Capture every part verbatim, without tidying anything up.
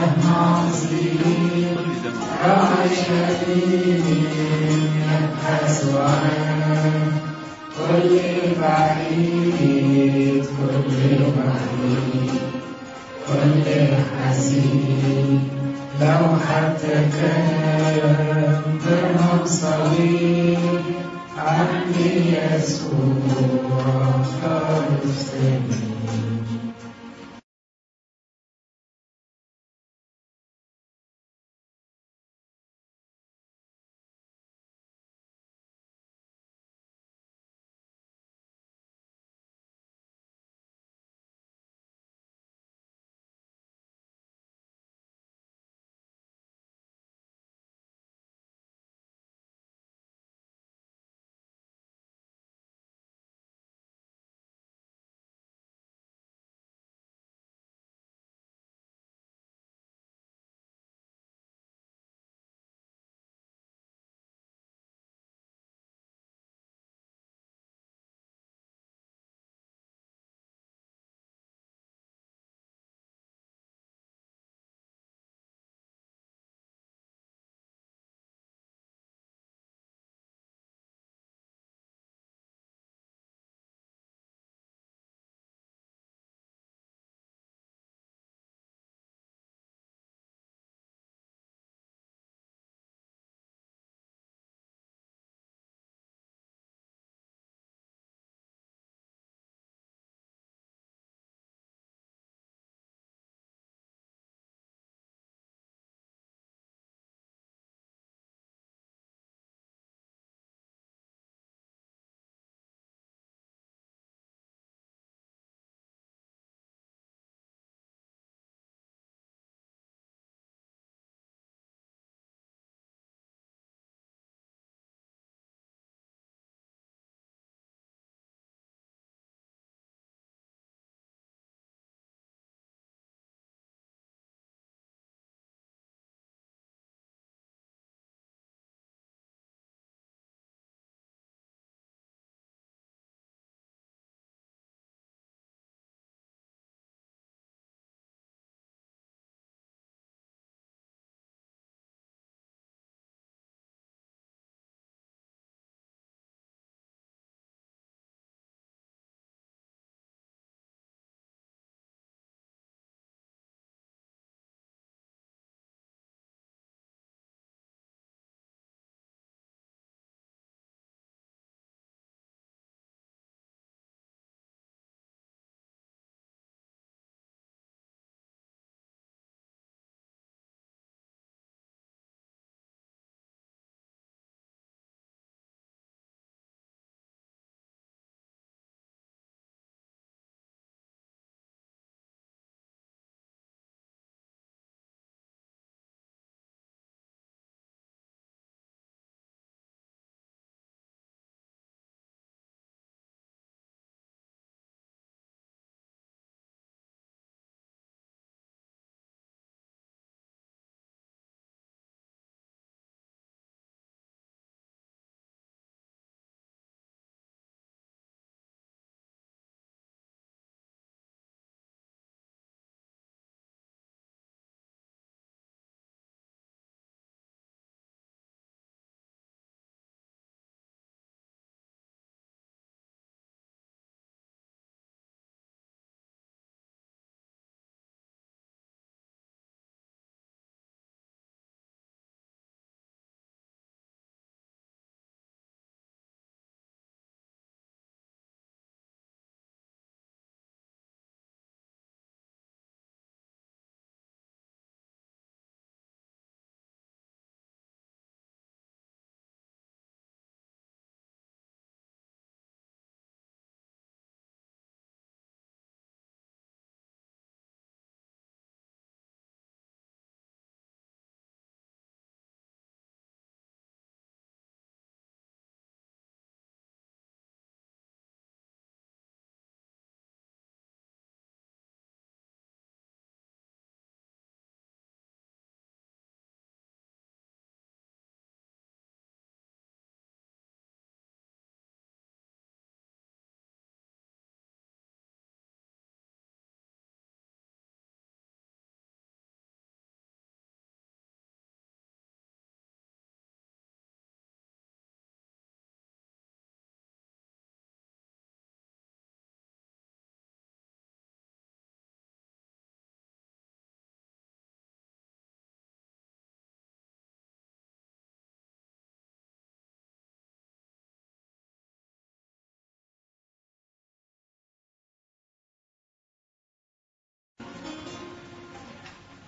عظيم راعي شديد يبحث عن كل بعيد كل بعيد كل حزين لو حتى كان درهم صغير عندي يسوع خالص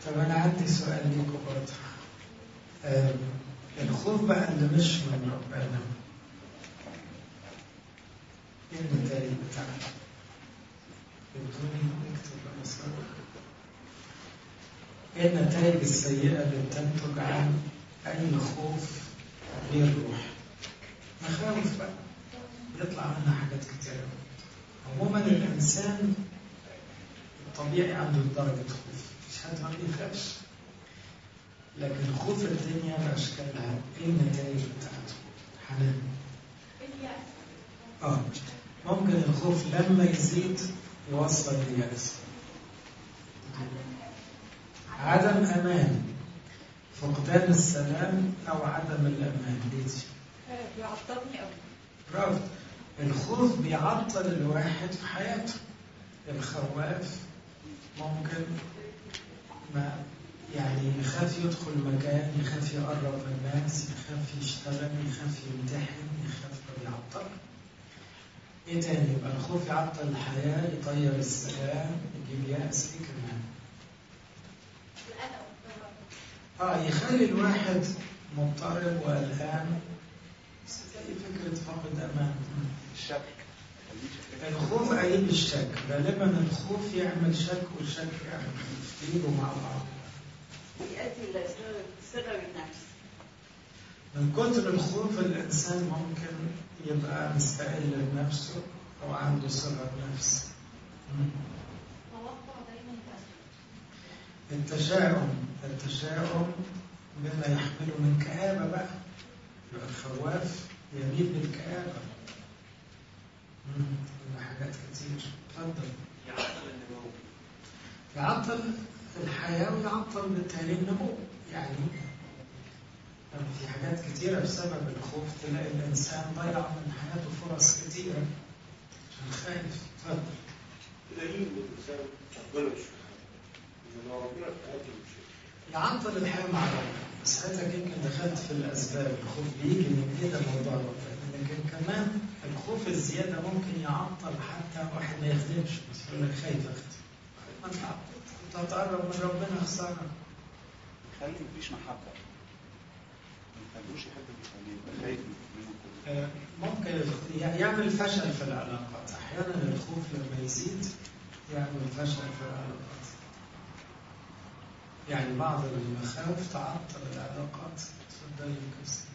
طب أنا عندي سؤال ليكم برضه. آه، الخوف بقى اللي مش من ربنا، إيه النتائج بتاعته؟ بدوني نكتب بمصادر. إيه النتائج السيئة اللي بتنتج عن أي خوف غير روح؟ مخاوف بقى بيطلع منها حاجات كتيرة. عموما الإنسان الطبيعي عنده درجة خوف، مش حد ما بيخافش، لكن خوف الدنيا بأشكالها إيه النتائج بتاعته؟ حنان. آه ممكن الخوف لما يزيد يوصل لليأس، عدم أمان، فقدان السلام أو عدم الأمان. ديتي بيعطلني أوي. برافو. الخوف بيعطل الواحد في حياته. الخواف ممكن ما يعني يخاف يدخل مكان، يخاف يقرب من الناس، يخاف يشتغل، يخاف يمتحن، يخاف بيعطل. ايه تاني؟ يبقى الخوف يعطل الحياة، يطير السلام، يجيب يأس. ايه كمان؟ اه يخلي الواحد مضطرب وقلقان، زي فكرة فقد أمان. الشك. الخوف قريب الشك، غالبا الخوف يعمل شك والشك يعمل خوف، يجوا مع بعض. يؤدي إلى صغر النفس. من كتر الخوف الإنسان ممكن يبقى مستقل بنفسه أو عنده صغر نفس. توقع دايما التشاؤم، التشاؤم بما يحمله من كآبة بقى. يبقى الخواف يميل بالكآبة. يبقى حاجات كتير. اتفضل. يعطل النمو. يعطل الحياة ويعطل بالتالي النمو. يعني في حاجات كتيرة بسبب الخوف تلاقي الإنسان ضيع من حياته فرص كتيرة عشان خايف. اتفضل. تلاقيه الإنسان ربنا مش في حياته، إذا ربنا في حياته مش يعطل الحياة مع ربنا. بس حضرتك يمكن دخلت في الأسباب. الخوف بيجي من كده موضوع ربنا، لكن كمان الخوف الزيادة ممكن يعطل حتى واحد ما يخدمش. بس يقول لك خايف أخدم، ما تعطل، أنت هتقرب من ربنا خسارة. يخلي مفيش محبة، ما يخلوش يحب اللي يبقى خايف منه كله. ممكن يعمل فشل في العلاقات. أحيانا الخوف لما يزيد يعمل فشل في العلاقات. يعني بعض المخاوف تعطل العلاقات. تفضل القصة.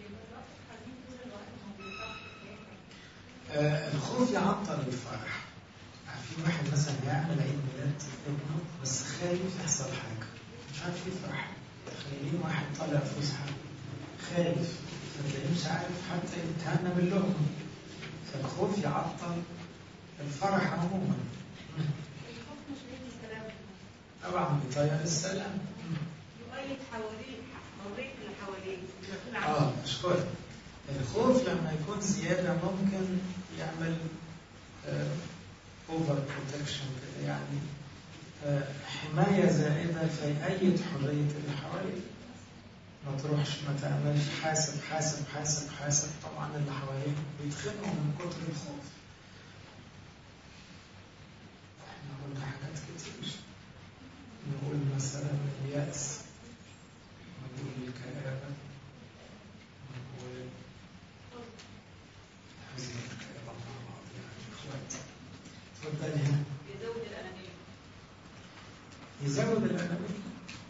آه الخوف يعطل الفرح. في واحد مثلا يعمل عيد ميلاد ابنه بس خايف يحصل حاجة، مش عارف يفرح. تخيلين واحد طالع فسحة خايف، فتلاقيه مش عارف حتى يتهنى باللقمة. فالخوف يعطل الفرح عموما. الخوف مش بيدي سلام. طبعا بيطير السلام. يؤيد حواليه، حواليه اللي حواليه. اه اشكرك. الخوف لما يكون زيادة ممكن يعمل اوفر بروتكشن كده، يعني آه حماية زائدة فيأيد حرية اللي حواليه. ما تروحش ما تعملش حاسب حاسب حاسب حاسب. طبعا اللي حواليه بيتخنقوا من كتر الخوف. احنا قلنا حاجات كتير. نقول مثلا اليأس، نقول الكآبة، نقول حزن الكآبة مع بعض. يعني اخوات تفضلي. هنا يزود الأنانية. يزود الأنانية.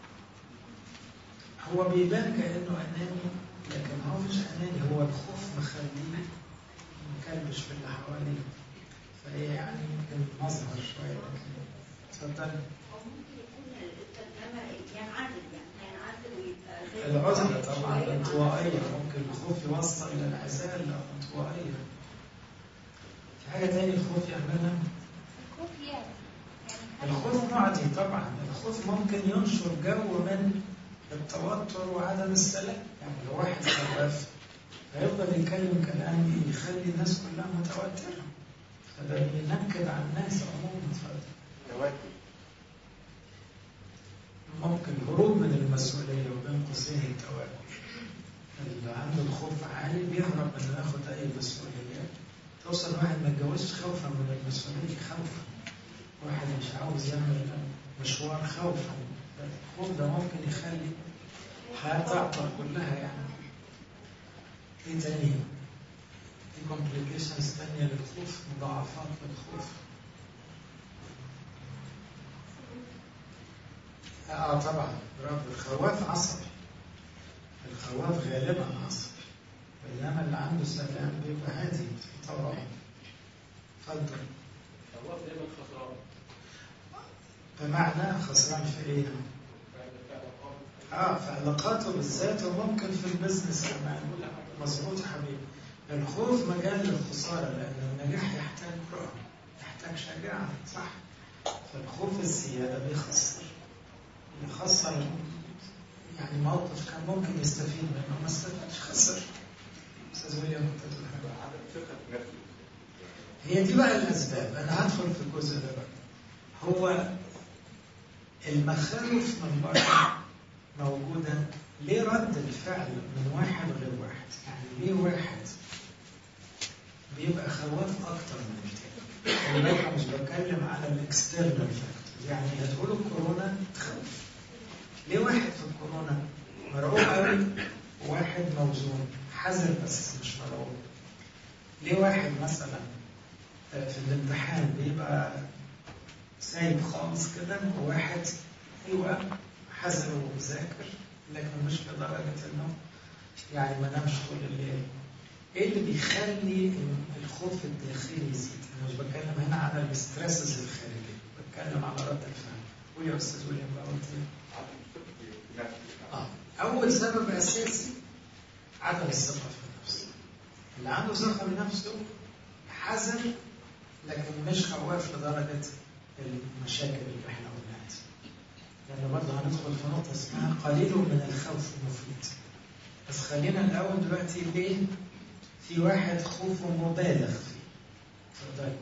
هو بيبان كأنه أناني لكن هو مش أناني، هو الخوف مخليه مكلبش في اللي حواليه. فهي يعني يمكن مظهر شوية. لكن تفضل. أو ممكن يكون الترجمة ينعزل، يعني ينعزل ويبقى العزلة طبعا الانطوائية. ممكن الخوف يوصل إلى الانعزال أو الانطوائية. في حاجة تاني الخوف يعملها؟ الخوف يعني الخوف معدي طبعا. الخوف ممكن ينشر جو من التوتر وعدم السلام. يعني لو واحد خواف هيفضل يتكلم كلام يخلي الناس كلها متوترة، فده بينكد على الناس عموما. تواكل. ممكن هروب من المسؤولية، وبين قوسين التواكل. اللي عنده الخوف عالي بيهرب من ياخد أي مسؤولية. توصل واحد ما يتجوزش خوفا من المسؤولية، خوفا. واحد مش عاوز يعمل مشوار خوفا. الخوف ده ممكن يخلي الحياة تعطل كلها يعني. ايه تاني؟ في complications تانية للخوف، مضاعفات للخوف. اه طبعا برافو، الخواف عصبي. الخواف غالبا عصبي، بينما اللي عنده سلام بيبقى هادي في طبعه. اتفضل. الخواف دايما خسران. بمعنى خسران في ايه؟ اه في علاقاته بالذات وممكن في البزنس كمان. مظبوط يا حبيبي. الخوف مجال للخساره، لان النجاح يحتاج رؤى، يحتاج شجاعه، صح؟ فالخوف الزياده بيخسر. يخسر يعني موقف كان ممكن يستفيد منه ما استفادش، خسر. استاذ ويليام كنت تقول حاجه؟ عدم ثقة في نفسه. هي دي بقى الاسباب. انا هدخل في الجزء ده بقى. هو المخاوف من بره موجوده. ليه رد الفعل من واحد غير واحد؟ يعني ليه واحد بيبقى خواف اكتر من التاني؟ خلي بالك مش بتكلم على الاكسترنال فاكتور. يعني هتقولوا الكورونا تخوف. ليه واحد في الكورونا مرعوب قوي وواحد موزون حذر بس مش مرعوب؟ ليه واحد مثلا في الامتحان بيبقى سايب خالص كده وواحد ايوه حذر وذاكر لكن مش لدرجه انه يعني ما نامش طول الليل؟ ايه اللي بيخلي الخوف الداخلي يزيد؟ انا مش بتكلم هنا على الاسترسز الخارجيه، بتكلم على رد الفعل. قول يا استاذ ويليام بقى قلت ايه؟ عدم الثقة في نفسه. اه اول سبب اساسي عدم الثقه في النفس. اللي عنده ثقه بنفسه حذر لكن مش خواف لدرجه المشاكل اللي احنا قلناها دي. لان برضه هندخل في نقطه اسمها قليل من الخوف مفيد. بس خلينا الاول دلوقتي ليه في واحد خوفه مبالغ فيه. اتفضلي.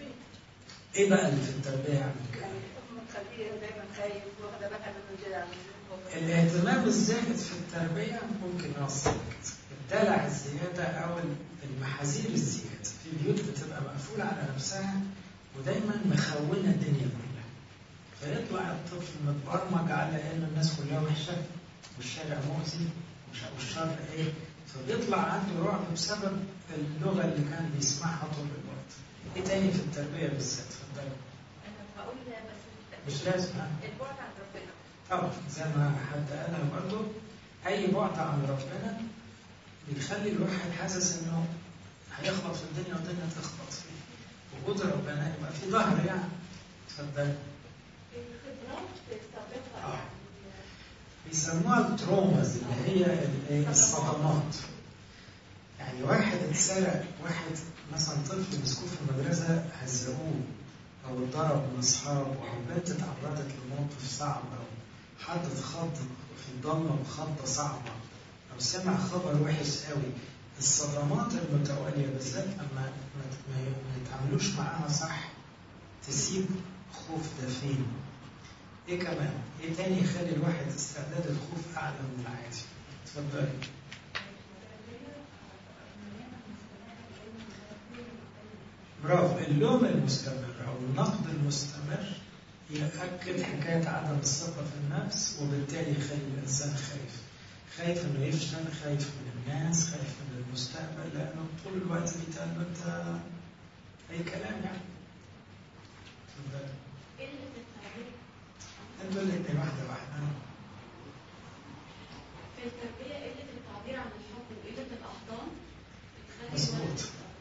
ايه بقى اللي في التربيه يعمل كده؟ يعني مخليه دايما خايف واخده بالها منه زياده عن اللزوم. الاهتمام الزائد في التربيه ممكن يوصل كده. الدلع الزياده او المحاذير الزياده. في بيوت بتبقى مقفوله على نفسها ودايما مخونه الدنيا كلها. فيطلع الطفل متبرمج على ان الناس كلها وحشه والشارع مؤذي والشر ايه؟ فبيطلع عنده رعب بسبب اللغه اللي كان بيسمعها طول الوقت. ايه تاني في التربيه بالذات؟ اتفضلي. انا بقول بس مش لازم ها؟ البعد عن ربنا. طبعا زي ما حد قالها برضه، اي بعد عن ربنا بيخلي الواحد حاسس انه هيخبط في الدنيا والدنيا تخبط فيه. وجود ربنا يبقى في ظهر يعني. اتفضلي. الخبرات السابقه يعني بيسموها التروماز اللي هي الصدمات. يعني واحد اتسرق، واحد مثلا طفل مسكوه في المدرسه هزقوه او اتضرب من اصحابه، او بنت اتعرضت لموقف صعب، او حد اتخض في الضلمه بخضه صعبه، او سمع خبر وحش قوي. الصدمات المتواليه بالذات اما ما يتعاملوش معاها صح تسيب خوف دفين. ايه كمان؟ ايه تاني يخلي الواحد استعداد الخوف اعلى من العادي؟ اتفضلي. برافو. اللوم المستمر او النقد المستمر يؤكد حكايه عدم الثقه في النفس، وبالتالي يخلي الانسان خايف. خايف انه يفشل، خايف من الناس، خايف من المستقبل، لانه طول الوقت بيتقال له انت اي كلام يعني. اتفضلي. انتوا الاثنين واحده واحده. في التربيه قله التعبير عن الحب وقله الاحضان. مظبوط.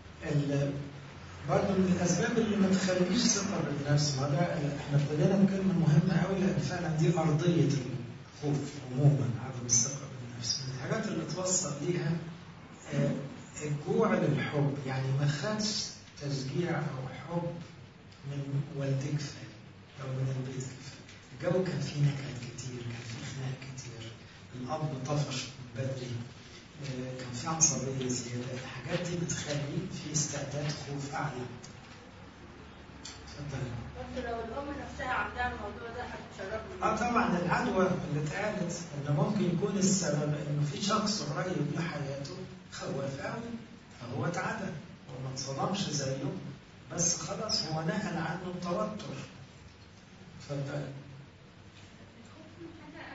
برضه من الاسباب اللي ما تخليش ثقه بالنفس، ما ده احنا ابتدينا بكلمه مهمه قوي لان فعلا دي ارضيه الخوف عموما، عدم الثقه بالنفس. من الحاجات اللي توصل ليها الجوع للحب. يعني ما خدش تشجيع او حب من والديك كفايه او من البيت كفايه. الجو كان فيه نكد كتير، كان فيه خناق كتير، الاب طفش من بدري، كان في عصبية زيادة. الحاجات دي بتخلي في استعداد خوف أعلى. اتفضل. بس لو الأم نفسها عندها الموضوع ده هتشرفني. اه طبعا العدوى اللي اتقالت إنه ممكن يكون السبب إنه في شخص قريب لحياته خواف قوي فهو اتعدى وما اتصدمش زيه، بس خلاص هو نقل عنه التوتر. اتفضل. الخوف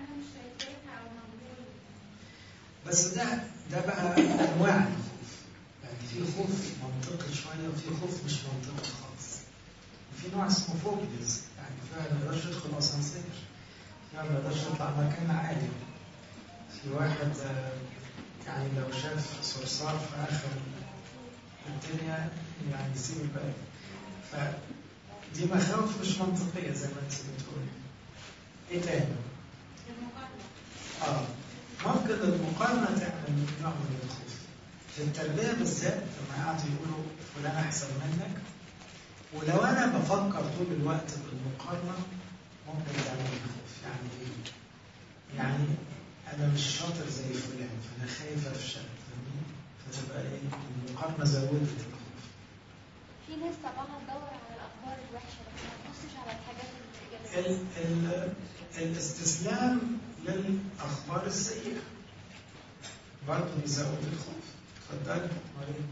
انا مش شايفاها او موجوده. بس ده ده بقى انواع الخوف. يعني في خوف منطقي شويه وفي خوف مش منطقي خالص. وفي نوع اسمه فوبيز، يعني فعلا ما يقدرش يدخل اسانسير، فعلا ما يقدرش يطلع مكان عالي. في واحد آه، يعني لو شاف صرصار في اخر الدنيا يعني يسيب البلد. فدي مخاوف مش منطقيه زي ما انت بتقولي. ايه تاني؟ المقارنه. اه ممكن المقارنه تعمل نوع من الخوف. في التربيه بالذات لما قعدوا يقولوا فلان احسن منك، ولو انا بفكر طول الوقت بالمقارنه ممكن تعمل لي خوف. يعني ايه؟ يعني انا مش شاطر زي فلان فانا خايف افشل، فتبقى ايه؟ المقارنه زودت الخوف. في ناس طبعا تدور على الاخبار الوحشه بس ما تبصش على الحاجات الايجابيه. ال ال الاستسلام للاخبار السيئه برضه بيزود الخوف. اتفضلي مريم.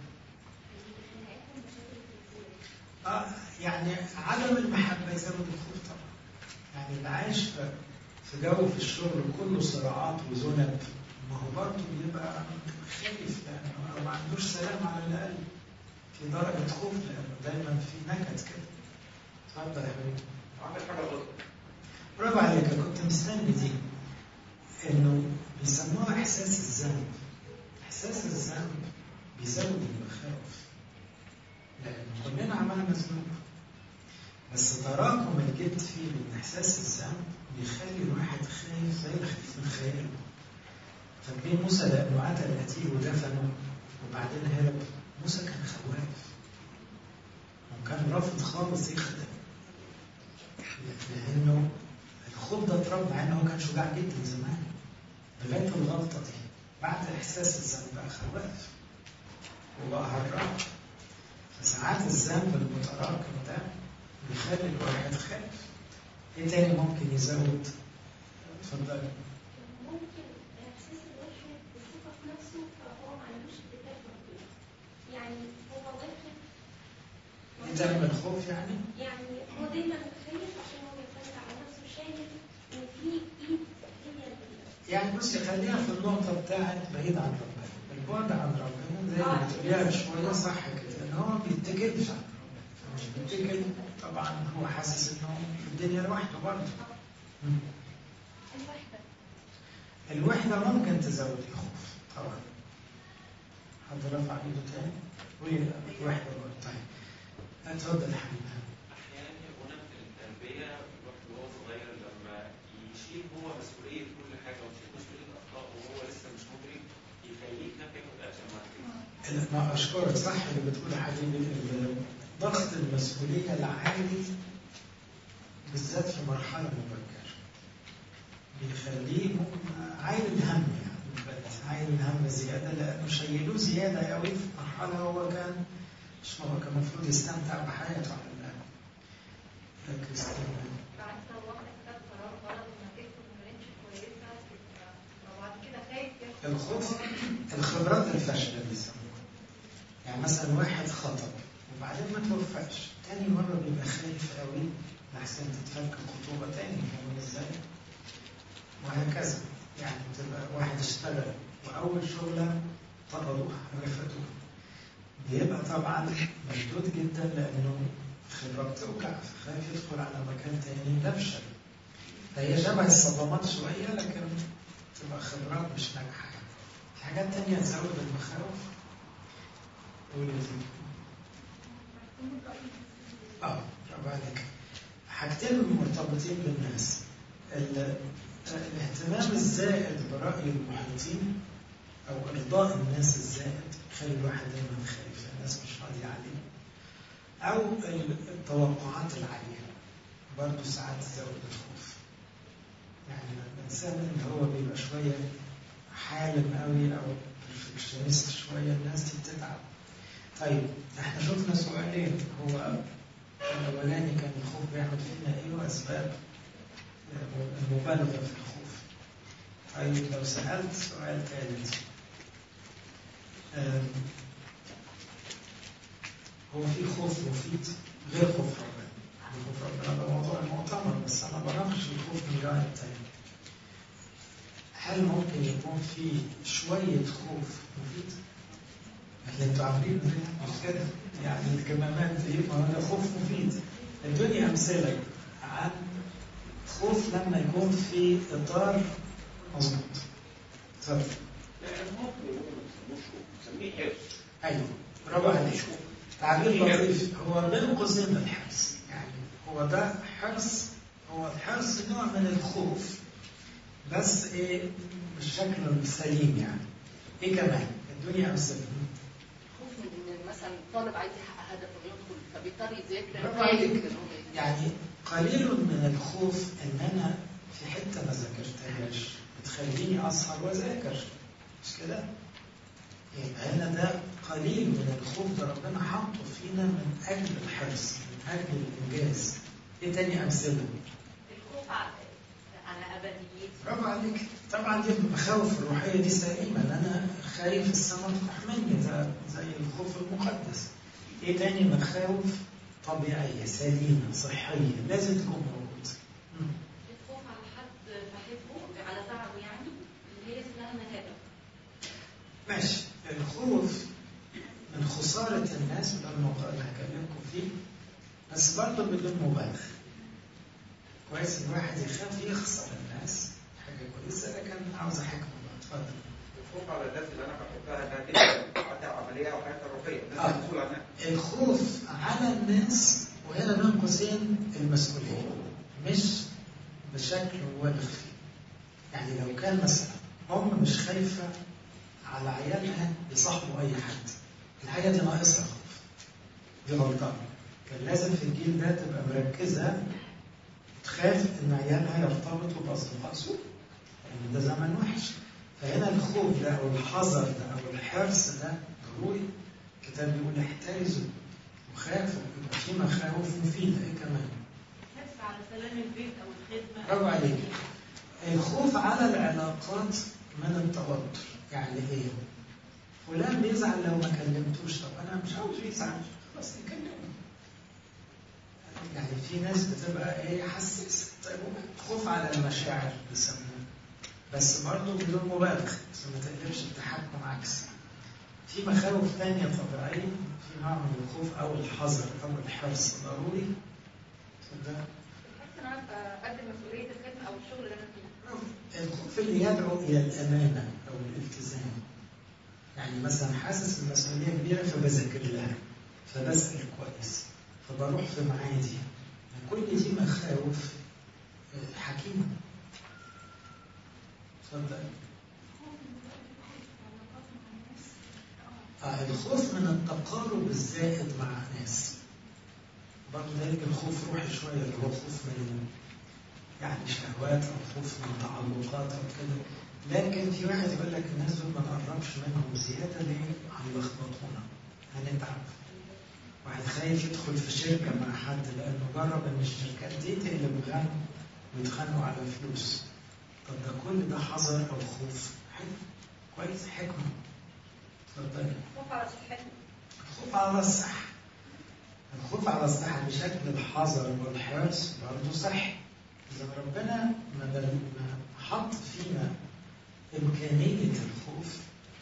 اه يعني عدم المحبه يزود الخوف طبعا. يعني اللي عايش في في جو في الشغل كله صراعات وذنب، ما هو برضه بيبقى خايف لانه ما عندوش سلام على الاقل، في درجه خوف لانه دايما في نكد كده. اتفضل يا حبيبي. عمل حاجه غلط. برافو عليك، كنت مستني دي. انه بيسموها احساس الذنب. احساس الذنب بيزود المخاوف لان كلنا عملنا ذنوب، بس تراكم الجد فيه من احساس الذنب بيخلي الواحد خايف زي الخوف من خياله. فاكرين موسى لانه قتل قتيل ودفنه وبعدين هرب؟ موسى كان خواف وكان رافض خالص يخدم، لانه الخوف ده اتربى مع انه كان شجاع جدا زمان لغايه الغلطه دي. بعد احساس الذنب بقى خواف وبقى هرب. فساعات الذنب المتراكم ده بيخلي الواحد خايف. ايه تاني ممكن يزود؟ اتفضل. ممكن احساس الواحد بالثقه في نفسه فهو ما عندوش اتجاه مطلوب. يعني هو واحد دي تعمل خوف يعني؟ يعني هو دايما خايف عشان هو بيعتمد على نفسه، شايف ان في ايد هي اللي يعني بصي خليها في النقطة بتاعت بعيد عن ربنا. البعد عن ربنا زي ما بتقوليها شوية صح كده، ان هو ما بيتكلش عن ربنا. فمش بيتكل طبعا هو حاسس انه في الدنيا لوحده برضه. الوحده. الوحدة ممكن تزود الخوف طبعا. حد رفع ايده تاني؟ قولي الوحدة برضه. طيب اتفضل يا حبيبي. احيانا يكون في التربيه الواحد وهو صغير لما يشيل هو مسؤوليه كل حاجه ويشيل مسؤوليه الاخطاء وهو لسه مش مدرك يخليك نفسك ياخد اكشن بعد كده. ما اشكرك صح اللي بتقول يا حبيبي. ضغط المسؤولية العالي بالذات في مرحلة مبكرة بيخليه عايل الهم، يعني عايل الهم زيادة لأنه شيلوه زيادة قوي في مرحلة هو كان مش هو كان المفروض يستمتع بحياته على الأقل. كريستينا. بعد ما واحد خد قرار غلط ونتيجته ما كانتش كويسه وبعد كده خايف ياخد الخوف الخبرات الفاشلة بيسموها. يعني مثلا واحد خطب وبعدين ما توفقش، تاني مرة بيبقى خايف قوي لحسن تتفك الخطوبة تاني، فاهم ازاي؟ وهكذا. يعني تبقى واحد اشتغل وأول شغلة طردوها رفضوها، بيبقى طبعا مشدود جدا لأنه خبرة بتوجع، فخايف يدخل على مكان تاني يفشل. فهي شبه الصدمات شوية لكن تبقى خبرات مش ناجحة. في حاجات تانية تزود المخاوف. قولي دي. اه برافو عليك. حاجتين مرتبطين بالناس. الاهتمام الزائد برأي المحيطين أو إرضاء الناس الزائد يخلي الواحد دايما خايف، الناس مش راضية عليه. أو التوقعات العالية برضه ساعات تزود الخوف. يعني الإنسان اللي هو بيبقى شوية حالم قوي أو بيرفكشنست شوية الناس دي بتتعب. طيب احنا شفنا سؤالين، هو الأولاني كان الخوف بيعمل فينا إيه وأسباب المبالغة في الخوف. طيب لو سألت سؤال ثالث، هو في خوف مفيد غير خوف ربنا؟ خوف ربنا ده موضوع المؤتمر، بس أنا بناقش الخوف من جانب تاني. هل ممكن يكون في شوية خوف مفيد؟ اللي انتوا عاملين مش كده؟ يعني الكمامات دي ما هو خوف مفيد. ادوني أمثلة عن خوف لما يكون في إطار مظبوط. اتفضل. لا الموقف اللي هو ما بيسموش بنسميه حرص. ايوه برافو عليك. تعبير لطيف. هو بين قوسين الحرص، يعني هو ده حرص، هو الحرص نوع من الخوف بس ايه بالشكل السليم. يعني ايه كمان؟ ادوني امثله. خوف من ان مثلا طالب عايز يحقق هدف ويدخل فبيضطر يذاكر. برافو عليك. يعني قليل من الخوف ان انا في حته ما ذاكرتهاش بتخليني اسهر واذاكر، مش كده؟ يبقى هنا ده قليل من الخوف، ده ربنا حطه فينا من اجل الحرص، من اجل الانجاز. ايه تاني امثله؟ الخوف على على ابديتي. برافو عليك. طبعا دي المخاوف الروحيه دي سليمه، ان انا خايف السماء تروح مني، ده زي الخوف المقدس. ايه تاني؟ مخاوف طبيعيه سليمه صحيه لازم تكون موجوده. الخوف على حد بحبه على تعبه، يعني اللي هي اسمها مهابه. ماشي. الخوف من خساره الناس وده الموضوع اللي هكلمكم فيه، بس برضه بدون مبالغه. كويس الواحد يخاف يخسر الناس، حاجه كويسه، لكن عاوزه حكمه. اتفضل. الخوف على الناس اللي انا بحبها انها تبقى حتى عمليه او حياه روحيه، الناس مسؤول عنها. الخوف على الناس، وهنا بين قوسين المسؤوليه، مش بشكل مبالغ فيه. يعني لو كان مثلا ام مش خايفه على عيالها يصاحبوا اي حد، الحاجه دي ناقصها خوف، دي غلطان. كان لازم في الجيل ده تبقى مركزه تخاف ان عيالها يرتبطوا باصدقاء سوء، لان ده زمن وحش. فهنا الخوف ده او الحذر ده او الحرص ده ضروري. الكتاب بيقول احترزوا وخافوا، يبقى في مخاوف مفيده. ايه كمان؟ حرص على سلام البيت او الخدمه. برافو عليك. الخوف على العلاقات من التوتر. يعني ايه؟ فلان بيزعل لو ما كلمتوش، طب انا مش عاوز يزعل، خلاص نكلمه. يعني في ناس بتبقى ايه حساسه. طيب خوف على المشاعر بيسموه، بس برضه بدون مبالغه عشان ما تقلبش التحكم عكسي. في مخاوف ثانيه طبيعيه، في نوع من الخوف او الحذر او الحرص ضروري. اتفضل. الحرص ان انا اقدم مسؤوليه الخدمه او الشغل اللي انا فيه. الخوف اللي يدعو الى الامانه او الالتزام. يعني مثلا حاسس المسؤوليه كبيره فبذاكر لها، فبسال كويس، فبروح في معادي. كل دي مخاوف حكيمه. اتفضل. آه الخوف من التقارب الزائد مع ناس، برضه ده يمكن خوف روحي شويه، اللي هو خوف من يعني شهوات او خوف من تعلقات او كده. لكن في واحد يقول لك الناس دول ما نقربش منهم زياده ليه؟ هيلخبطونا، هنتعب. واحد خايف يدخل في شركه مع حد لانه جرب ان الشركات دي تقلب غم ويتخانقوا على فلوس. طب ده كل ده حذر او خوف. حلو كويس، حكمه. اتفضلي. الخوف على صحتي. الخوف على الصحه. الخوف على الصحه بشكل الحذر والحرص برضه صحي. إذا ربنا ما حط فينا إمكانية الخوف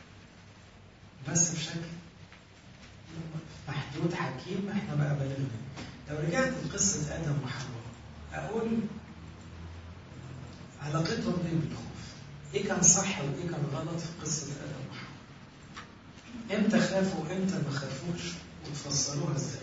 بس بشكل محدود حكيم، احنا بقى بلغنا. لو رجعت لقصة آدم وحواء أقول علاقتهم دي بالخوف، إيه كان صح وإيه كان غلط في قصة آدم وحواء؟ إمتى خافوا وإمتى ما خافوش وتفسروها إزاي؟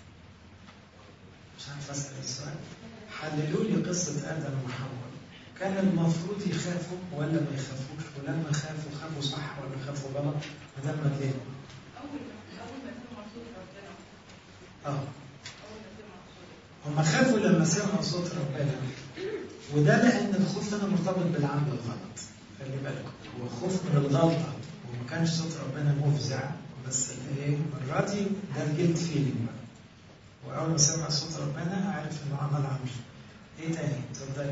مش عارف أسأل السؤال. حللوا لي قصة آدم وحواء، كان المفروض يخافوا ولا ما يخافوش؟ ولما خافوا خافوا صح ولا خافوا غلط؟ وده ما ليه؟ اول اول ما سمعوا صوت ربنا. اه اول ما سمعوا صوت. هم خافوا لما سمعوا صوت ربنا، وده لأن الخوف هنا مرتبط بالعمل الغلط. خلي بالكم، هو خوف من الغلطة وما كانش صوت ربنا مفزع، بس ايه المرة دي ده الجلد فيلينج بقى. وأول ما سمع صوت ربنا عارف إنه عمل عمل. إيه تاني؟ اتفضلي.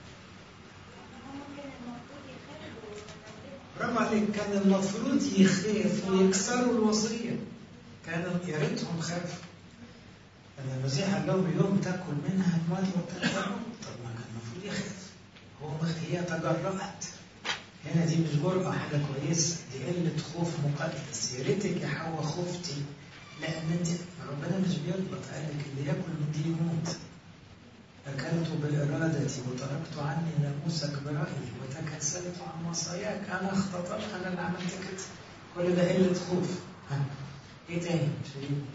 برافو عليك. كان المفروض يخاف ويكسروا الوصية. كان يا ريتهم خافوا. لأن المسيح قال لهم يوم تاكل منها تموت وتنتهوا. طب ما كان المفروض يخاف. هو هي تجرأت. هنا دي مش جرأة حاجة كويسة، دي قلة خوف مقدس. يا ريتك يا حواء خفتي، لأن انت ربنا مش بيغلط، قال لك اللي ياكل من دي يموت. أكلت بإرادتي وتركت عني ناموسك برأيي وتكاسلت عن وصاياك. أنا اختطرت، أنا اللي عملت كده. كل ده قلة خوف. ها إيه تاني؟ شيرين.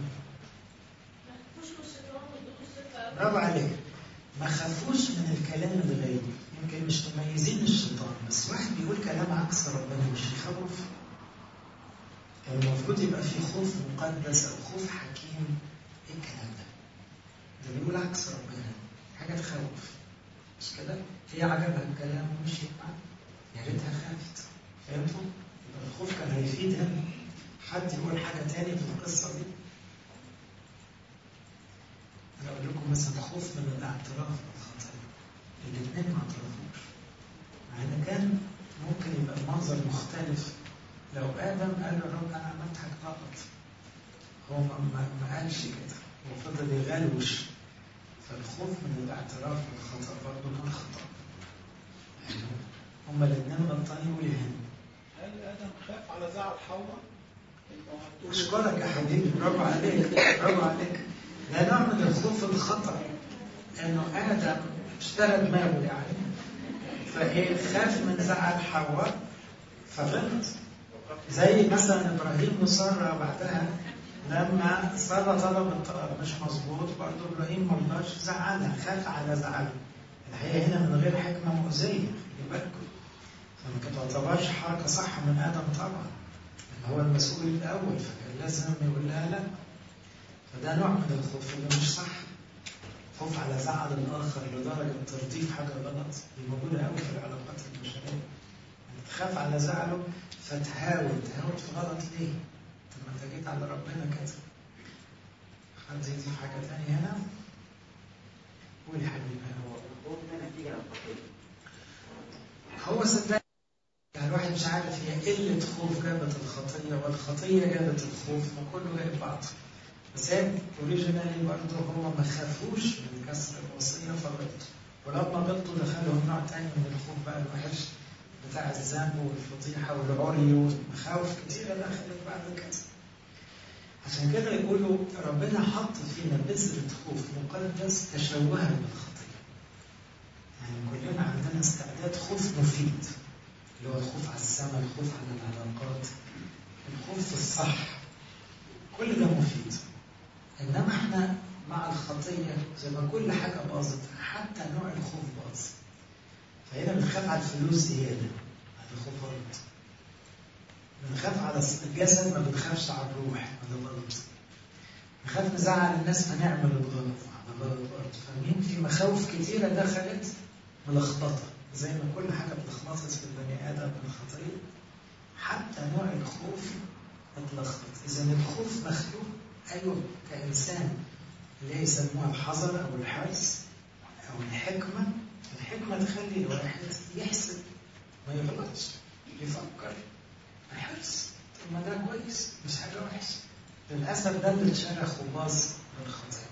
برافو عليك. ما خافوش من الكلام الغيبي. يمكن مش مميزين الشيطان، بس واحد بيقول كلام عكس ربنا مش يخوف. كان المفروض يبقى في خوف مقدس أو خوف حكيم. إيه الكلام ده؟ ده بيقول عكس ربنا، حاجة تخوف. مش كده؟ هي عجبها الكلام ومشيت معاه، يا ريتها خافت. فهمتوا؟ يبقى الخوف كان هيفيدها. حد يقول حاجة تاني في القصة دي؟ أنا أقول لكم مثلا خوف من الاعتراف بالخطأ. الاثنين ما اعترفوش. مع إن كان ممكن يبقى المنظر مختلف لو آدم قال له رب أنا عملت حاجة غلط. هو ما, ما, ما قالش كده، هو فضل يغلوش. فالخوف من الاعتراف بالخطأ برضه كان خطأ. يعني هما الاثنين غلطانين ولهن. هل آدم خاف على زعل حواء؟ أشكرك يا حبيبي، برافو عليك برافو عليك. ده نوع من الخوف الخطأ، إنه آدم اشترى دماغه يعني، فإيه خاف من زعل حواء فغلط. زي مثلا إبراهيم وسارة بعدها لما سارة طلبت مش مظبوط، برضه إبراهيم ما رضاش زعلها، خاف على زعله. الحقيقة هنا من غير حكمة مؤذية، خلي بالكم. فما تعتبرش حركة صح من آدم طبعا، لأن هو المسؤول الأول، فكان لازم يقول لها لا. فده نوع من الخوف اللي مش صح. خوف على زعل الآخر لدرجة ترضيه حاجة غلط، دي موجودة قوي في العلاقات البشرية. تخاف على زعله فتهاوي، تهاوي في غلط ليه؟ طب ما انت جيت على ربنا كده. حد يضيف حاجة تانية هنا؟ قول يا حبيبي. هو الخوف ده نتيجة للخطية. هو صدق يعني الواحد مش عارف، هي قلة خوف جابت الخطية والخطية جابت الخوف، فكله جايب بعض. بس هي اوريجينالي برضه هم ما خافوش من كسر الوصية فغلطوا، ولما غلطوا دخلوا نوع تاني من الخوف بقى الوحش بتاع الذنب والفضيحة والعري ومخاوف كتيرة دخلت بعد كده. عشان كده يقولوا ربنا حط فينا بذرة خوف مقدس تشوها بالخطية. يعني كلنا عندنا استعداد خوف مفيد، اللي هو الخوف على السماء، الخوف على العلاقات، الخوف الصح، كل ده مفيد. إنما احنا مع الخطية زي ما كل حاجة باظت، حتى نوع الخوف باظ. فهنا بنخاف على الفلوس زيادة، هذا خوف غلط. بنخاف على الجسد، ما بنخافش على الروح، هذا غلط. نخاف نزعل الناس فنعمل الغلط، هذا غلط برضه. فاهمين؟ في مخاوف كتيرة دخلت ملخبطة، زي ما كل حاجة اتلخبطت في البني آدم من الخطية، حتى نوع الخوف اتلخبط. إذا الخوف مخلوق أيوه كإنسان، اللي هي يسموها الحذر أو الحرص أو الحكمة. الحكمة تخلي الواحد يحسب ما يغلطش، يفكر، الحرص. طب ما ده كويس، مش حاجة وحشة. للأسف ده اللي اتشرخ وباظ بالخطية.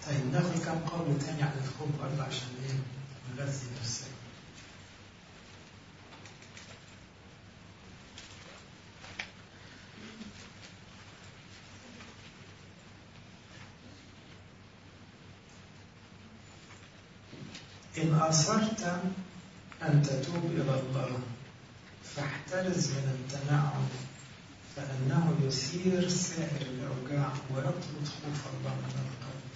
طيب ناخد كام قول تاني عن الخوف برضه عشان ايه نغذي نفسنا. إن أصرت أن تتوب إلى الله فاحترز من التنعم فإنه يثير سائر الأوجاع ويطرد خوف الله من القلب.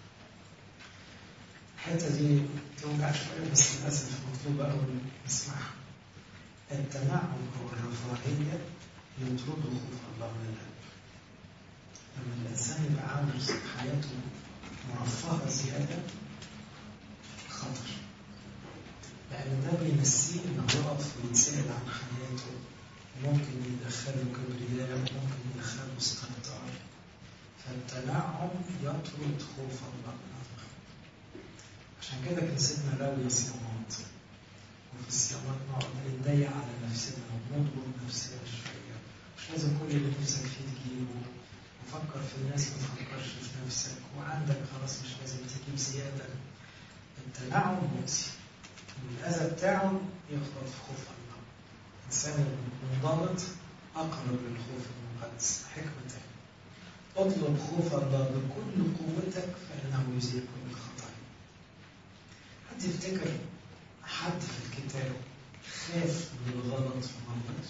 الحتة دي توجع شوية بس للأسف مطلوبة أوي نسمعها. التنعم أو الرفاهية يطرد خوف الله من القلب. لما الإنسان يبقى عاوز حياته مرفهة زيادة خطر، لأن ده بينسيه إنه يقف ويتسأل عن حياته، ممكن يدخله كبرياء وممكن يدخله استهتار. فالتنعم يطرد خوف الله من القلب. عشان كده كنيستنا لاوية صيامات، وفي الصيامات نقعد نتضايق على نفسنا ونضغط نفسنا شوية. مش لازم كل اللي نفسك فيه تجيبه، وفكر في الناس ما تفكرش في نفسك، وعندك خلاص مش لازم تجيب زيادة. التنعم مؤذي، والأذى بتاعه يخلط في خوف الله. الإنسان المنضبط أقرب للخوف المقدس. حكمتين: اطلب خوف الله بكل قوتك فإنه يزيل كل الخطايا. حد يفتكر حد في الكتاب خاف من الغلط فما غلطش؟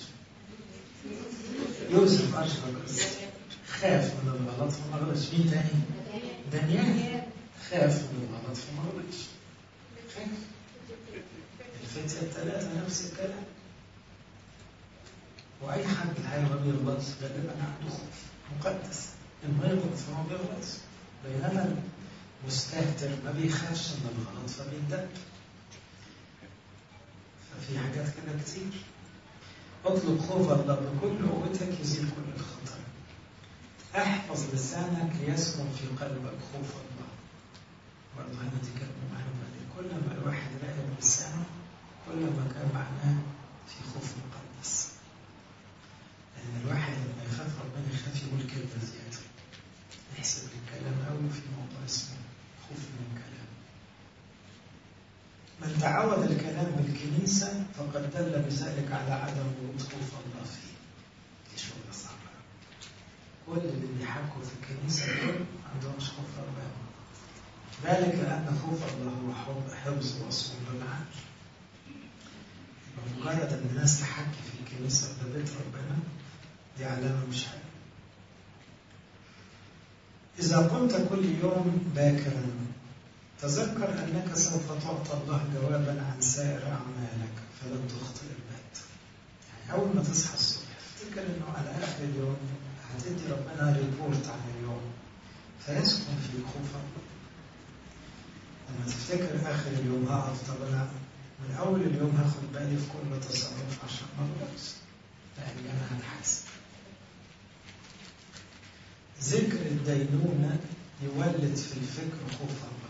يوسف أشرق خاف من الغلط فما غلطش. مين تاني؟ دانيال خاف من الغلط فما غلطش. خاف. الفتية الثلاثة نفس الكلام. وأي حد الحقيقة ما بيغلطش غالبا عنده خوف مقدس. إن ما يغلط فما بيغلطش. بينما المستهتر ما بيخافش من الغلط فبيندب. ففي حاجات كده كتير. اطلب خوف الله بكل قوتك يزيل كل الخطر. احفظ لسانك ليسكن في قلبك خوف الله. برضه هنا دي كلمة مهمة. كل ما الواحد راقب لسانه كل ما كان معناه في خوف مقدس. لأن الواحد لما يخاف ربنا يخاف يقول كلمة زيادة. يحسب الكلام قوي في موضوع اسمه خوف من الكلام. من تعود الكلام بالكنيسة فقد دل بذلك على عدم وجود خوف الله فيه. دي شغلة صعبة. كل اللي بيحكوا في الكنيسة دول ما عندهمش خوف ربنا. ذلك لأن خوف الله هو حفظ وصول العقل. بمجرد أن الناس تحكي في الكنيسة ده بيت ربنا دي علامة مش حلوة. إذا قمت كل يوم باكرا تذكر أنك سوف تعطى الله جوابا عن سائر أعمالك فلن تخطئ البت. يعني أول ما تصحى الصبح تفتكر أنه على آخر اليوم هتدي ربنا ريبورت عن اليوم فيسكن فيك خوف الله. لما تفتكر آخر اليوم هقف طب أنا من أول اليوم هاخد بالي في كل تصرف عشان ما أغلطش، لأني أنا هتحاسب. ذكر الدينونة يولد في الفكر خوف الله،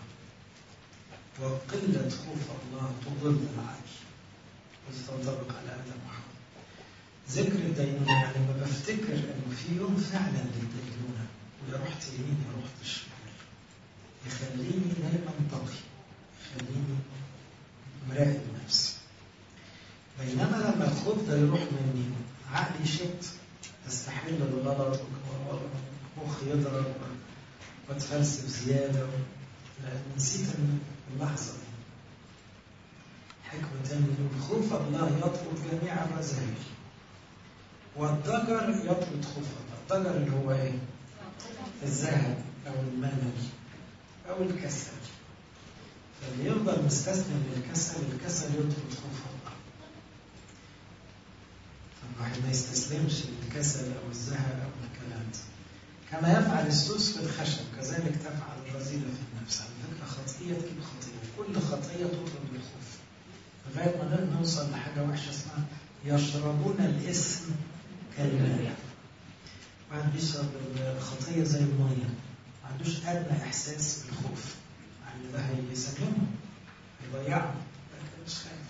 وقلة خوف الله تضل العقل. وتنطبق على آدم وحواء. ذكر الدينونة يعني لما بفتكر إنه في يوم فعلا للدينونة ويا رحت يمين يا رحت شمال يخليني دايما طاغي، يخليني مراقب نفسي. بينما لما الخوف ده يروح مني عقلي يشت، استحل الغلط ومخي يضرب واتفلسف زيادة لأن نسيت اللحظة دي. حكمة تانية يقول خوف الله يطرد جميع الرذائل والضجر يطرد خوف الله. الضجر اللي هو ايه؟ الذهب أو الملل أو الكسل. فاللي يفضل مستسلم للكسل الكسل يطرد خوف الله. فالواحد ما يستسلمش للكسل أو الذهب أو الكلام ده. كما يفعل السوس في الخشب كذلك تفعل الرذيلة في النفس. على فكرة خطية تجيب خطية، كل خطية تطرد بالخوف لغاية ما نوصل لحاجة وحشة اسمها يشربون الاسم كالماء. واحد بيشرب الخطية زي المية ما عندوش أدنى إحساس بالخوف، يعني ده هيسلمه هيضيعه لكن مش خايف.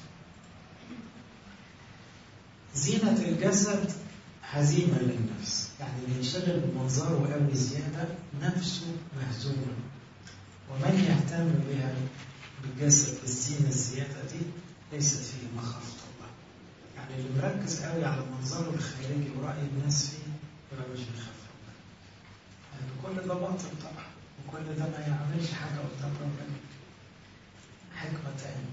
زينة الجسد هزيمة للنفس، يعني اللي ينشغل بمنظره قوي زيادة نفسه مهزومة. ومن يهتم بها بالجسد بالزينة الزيادة دي ليست فيه مخافة الله. يعني اللي مركز قوي على منظره الخارجي ورأي الناس فيه يبقى مش بيخاف ربنا. يعني كل ده باطل طبعا، وكل ده ما يعملش حاجة قدام ربنا. حكمة تاني،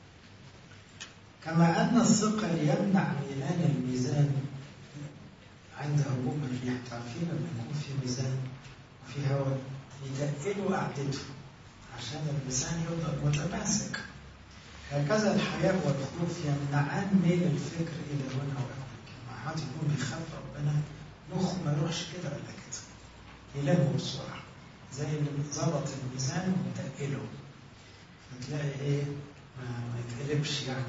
كما أن الثقل يمنع ميلان الميزان عند هجوم الريح. تعرفين لما يكون في ميزان وفي هواء يتقلوا قعدته عشان اللسان يفضل متماسك. هكذا الحياء والخوف يمنعان ميل الفكر إلى هنا وهناك. لما حد يكون بيخاف ربنا مخه ما يروحش كده ولا كده، يلمه بسرعة زي اللي ظبط الميزان ومتقله، فتلاقي إيه ما, ما يتقلبش. يعني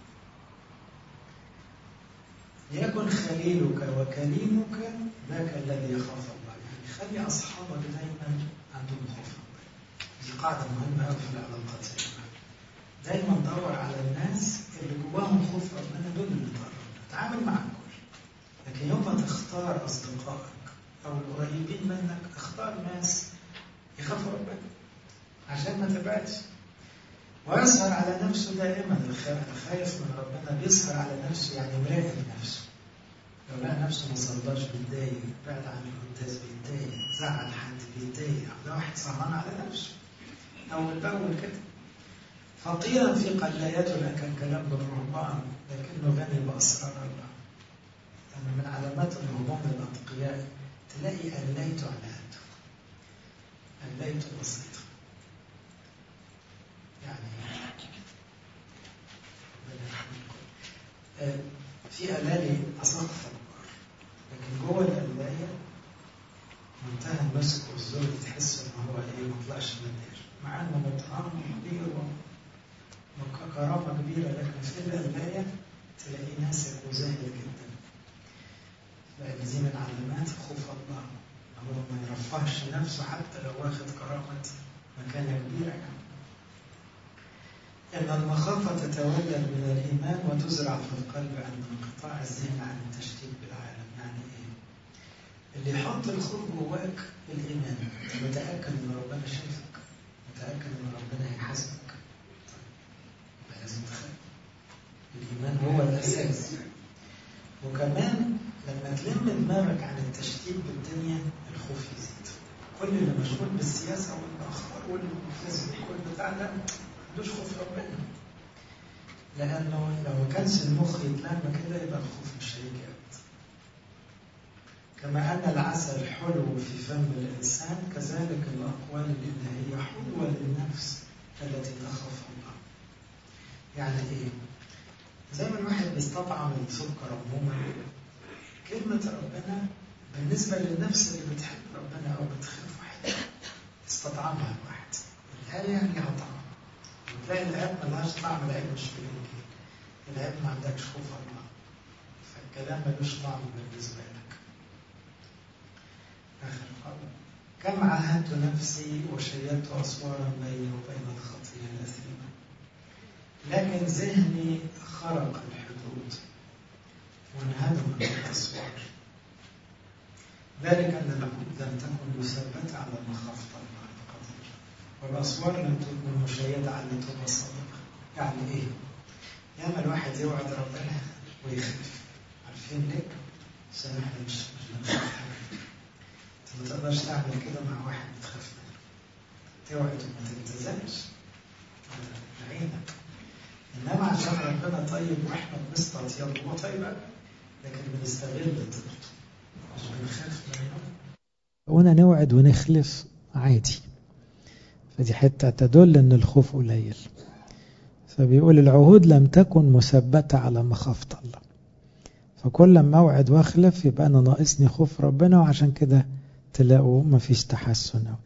يكن خليلك وكليمك ذاك الذي يخاف الله. يعني خلي أصحابك دايما عندهم خوف ربنا. دي قاعدة مهمة أوي في العلاقات. دايما دور على الناس اللي جواهم خوف ربنا، دول اللي تقرب. تعامل مع الكل، لكن يوم ما تختار أصدقائك أو القريبين منك اختار ناس يخافوا ربنا عشان ما تبعدش. ويسهر على نفسه دائما. الخايف من ربنا بيسهر على نفسه، يعني مراقب نفسه. لو لقى نفسه ما صلاش بيتضايق، بعد عن القداس بيتضايق، زعل حد بيتضايق، ده واحد سهران على نفسه أول بأول كده. خطيرا في قلاياته لكن كلام بالرهبان، لكنه غني بأسرار الله. يعني من علامات الرهبان الأتقياء تلاقي قلايته على قده، قلايته بسيطة. يعني آه في قلالي أساقف البار، لكن جوه القلاية منتهى المسك والذل، تحس إن هو إيه ما طلعش من الدير، مع إنه مطعم كبير وكرامة كبيرة، لكن في القلاية تلاقيه ناسك وزاهد جدا. لأن دي من علامات خوف الله، هو ما يرفعش نفسه حتى لو واخد كرامة مكانة كبيرة. يعني إن المخافة تتولد من الإيمان وتزرع في القلب عند انقطاع الذهن عن التشتيت بالعالم. يعني إيه؟ اللي يحط الخوف جواك الإيمان، أنت متأكد إن ربنا شايفك، متأكد إن ربنا هيحاسبك، يبقى لازم تخاف. الإيمان هو الأساس. وكمان لما تلم دماغك عن التشتيت بالدنيا الخوف يزيد. كل اللي مشغول بالسياسة والأخبار والفيسبوك والبتاع ده ما عندوش خوف ربنا، لأنه لو ما كانش المخ يتلم كده يبقى الخوف مش هيجي أبدا. كما أن العسل حلو في فم الإنسان، كذلك الأقوال الإلهية حلوة للنفس التي تخاف الله. يعني إيه؟ زي ما الواحد بيستطعم السكر عموما، كلمة ربنا بالنسبة للنفس اللي بتحب ربنا أو بتخاف واحد استطعمها الواحد، الآية ليها طعم. وتلاقي الآيات ملهاش طعم، الآية مش في الإنجيل، الآية ما عندكش خوف الله، فالكلام ملوش طعم بالنسبة لك. آخر قول، كم عاهدت نفسي وشيدت أسوارا بيني وبين الخطيئة الأثيمة، لكن ذهني خرق الحدود وانهدم الأسوار. ذلك أن العهود لم تكن مثبتة على مخافة الله القدير، والأسوار لم تكن مشيدة على توبة صادقة. يعني إيه؟ ياما الواحد يوعد ربنا ويخاف. عارفين ليه؟ عشان احنا مش مش بنخاف حاجة. انت ما تقدرش تعمل كده مع واحد بتخاف منه. توعد وما تلتزمش عينك. إنما عشان ربنا طيب وإحنا بنسطط يلا هو طيب، لكن بنستغل طيبته مش بنخاف منه. هنا نوعد ونخلف عادي، فدي حتة تدل أن الخوف قليل. فبيقول العهود لم تكن مثبتة على مخافة الله، فكل ما أوعد واخلف يبقى أنا ناقصني خوف ربنا، وعشان كده تلاقوا مفيش تحسن.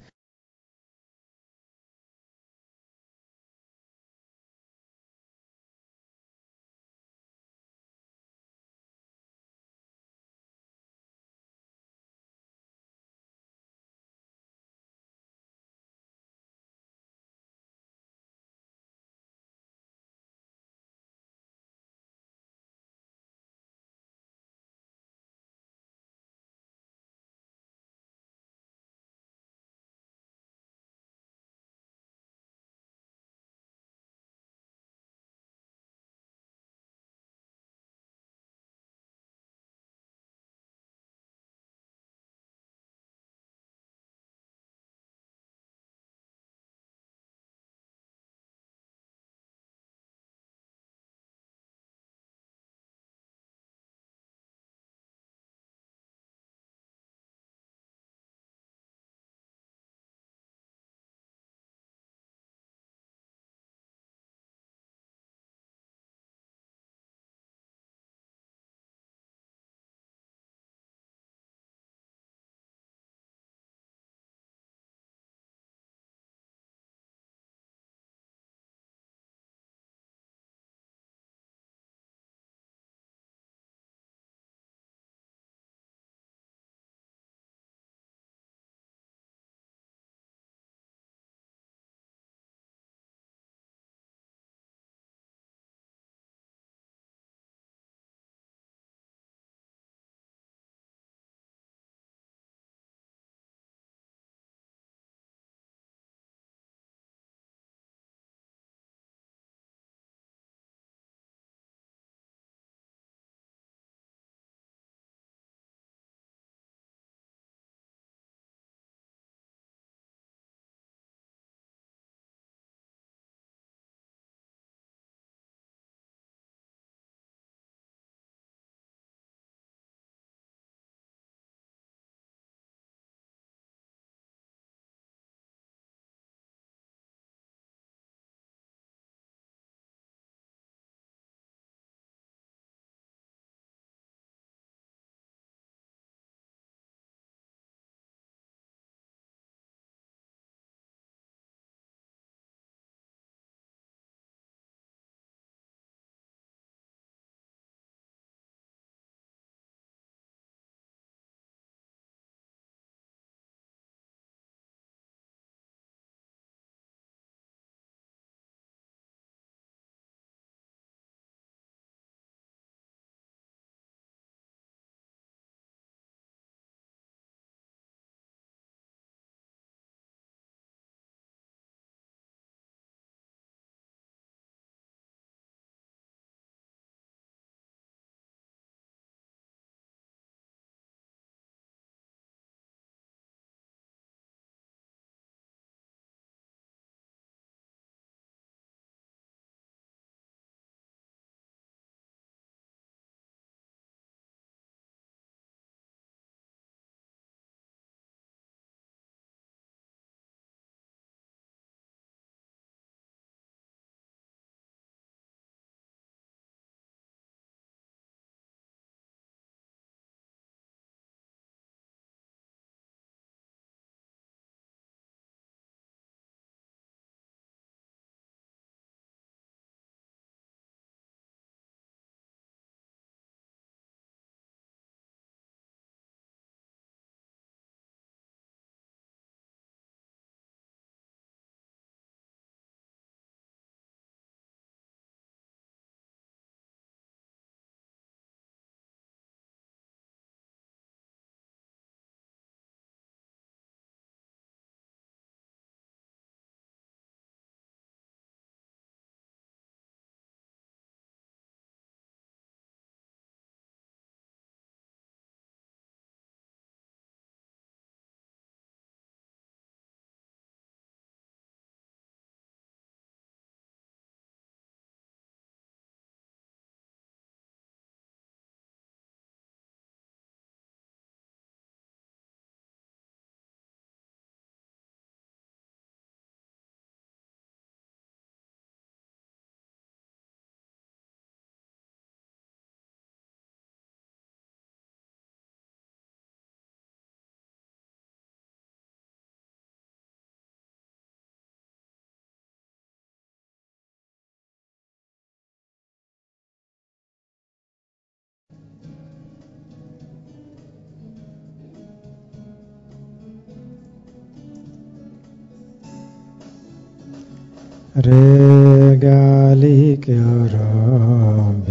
راجع ليك يا ربي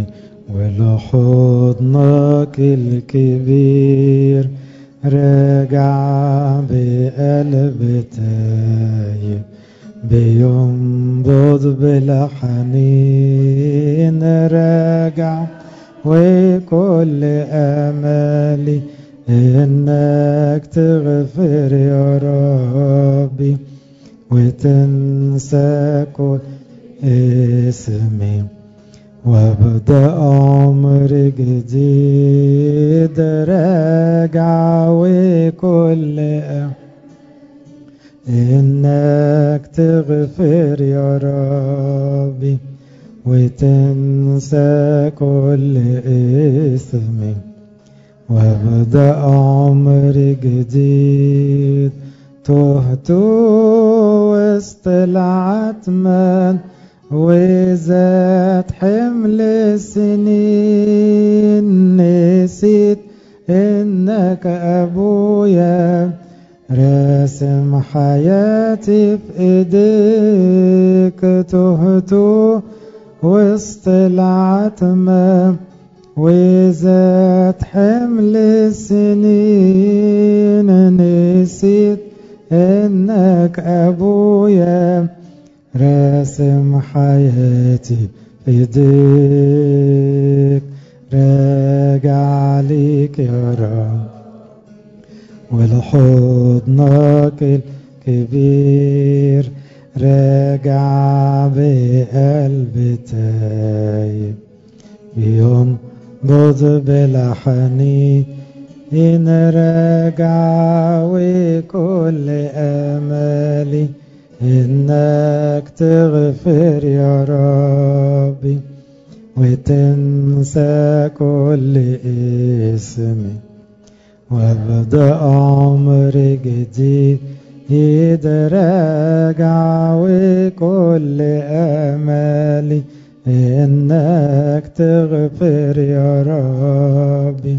ولحضنك الكبير، راجع بقلب تايب بينبض بالحنين، راجع وكل امالي انك تغفر يا ربي وتنسى كل اسمي وابدأ عمر جديد، راجع وكل امالي انك تغفر يا ربي وتنسى كل اسمي وابدأ عمر جديد. تهت وسط العتمة وزاد حمل السنين، نسيت انك ابويا راسم حياتي في ايديك. تهت وسط العتمة وزاد حمل السنين، نسيت انك ابويا راسم حياتي في ايديك. راجع ليك يا رب ولحضنك الكبير، راجع بقلب تايب بينبض بالحنين، راجع وكل امالي انك تغفر يا ربي وتنسى كل اسمي وابدأ عمر جديد. راجع وكل امالي انك تغفر يا ربي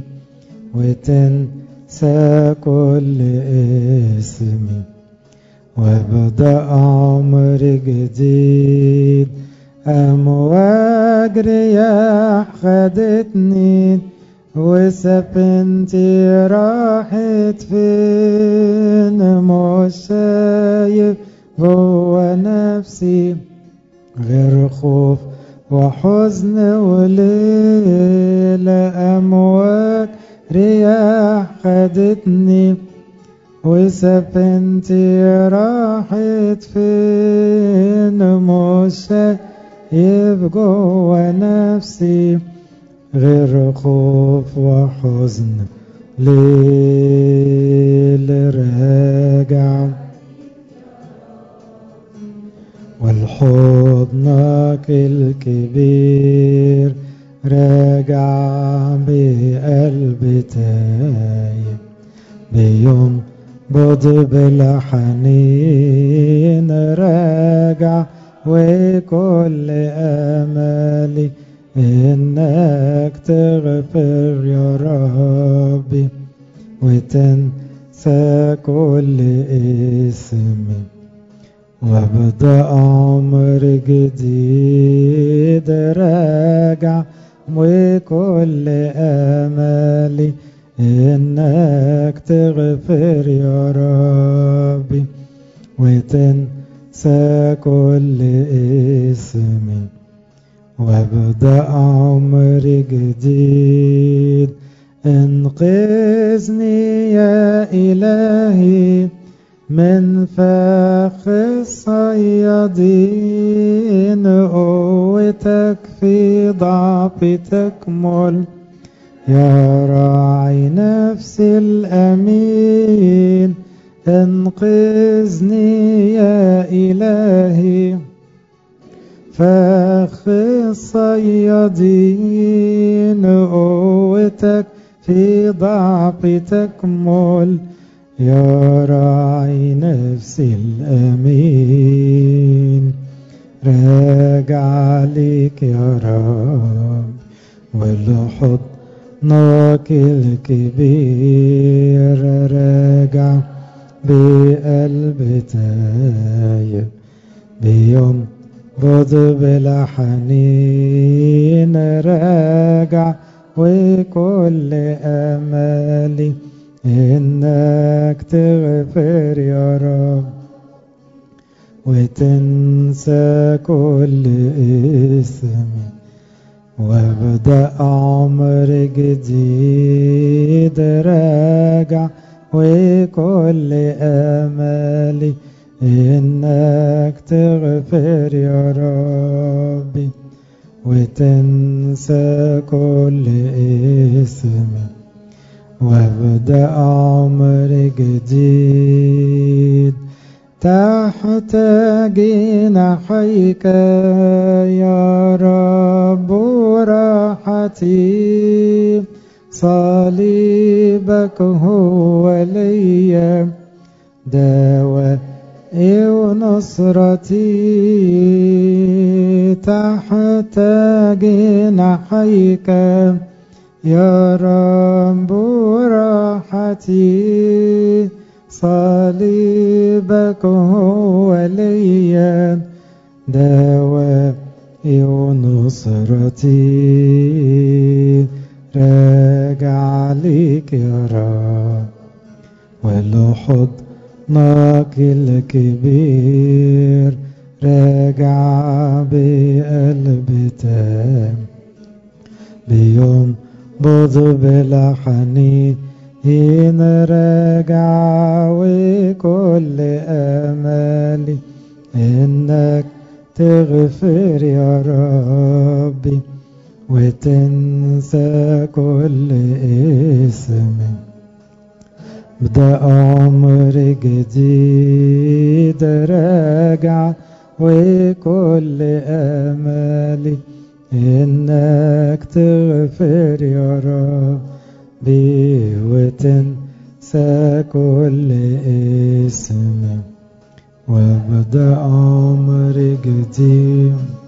وتنسى كل اسمي وابدأ عمر جديد. امواج رياح خدتني وسفينتي راحت فين، مش شايف جوا نفسي غير خوف وحزن وليل. امواج رياح خدتني وسفينتي راحت فين، مش شايف جوا نفسي غير خوف وحزن ليل. راجع والحضنك الكبير، راجع بقلب تايب بينبض بالحنين، راجع وكل امالي انك تغفر يا ربي وتنسى كل اسمي وابدأ عمر جديد. راجع وكل امالي انك تغفر يا ربي وتنسى كل اسمي وابدأ عمر جديد. انقذني يا إلهي من فخ الصيادين، قوتك في ضعفي تكمل يا راعي نفسي الأمين. انقذني يا إلهي فخ الصيادين، قوتك في ضعفي تكمل يا راعي نفسي الأمين. راجع ليك يا رب ولحضنك الكبير، راجع بقلب تايب بيوم بض بلا حنين راجع وكل أملي إنك تغفر يا رب وتنسى كل اسمي وابدأ عمر جديد راجع وكل أملي إنك تغفر يا ربي وتنسى كل اسمي وابدأ عمر جديد تحت جناحيك يا رب راحتي صليبك هو لي دواء ونصرتي تحت جناحيك يا رب راحتي صليبك هو لي دواء ونصرتي راجع ليك يا رب ولحضنك الكبير راجع بقلب تام بينبض بلا حنين راجع وكل أملي إنك تغفر يا ربي وتنسى كل اسمي بدأ عمر جديد راجع وكل أملي إنك تغفر يا ربي وتنسى كل اسم وبدأ عمر جديد.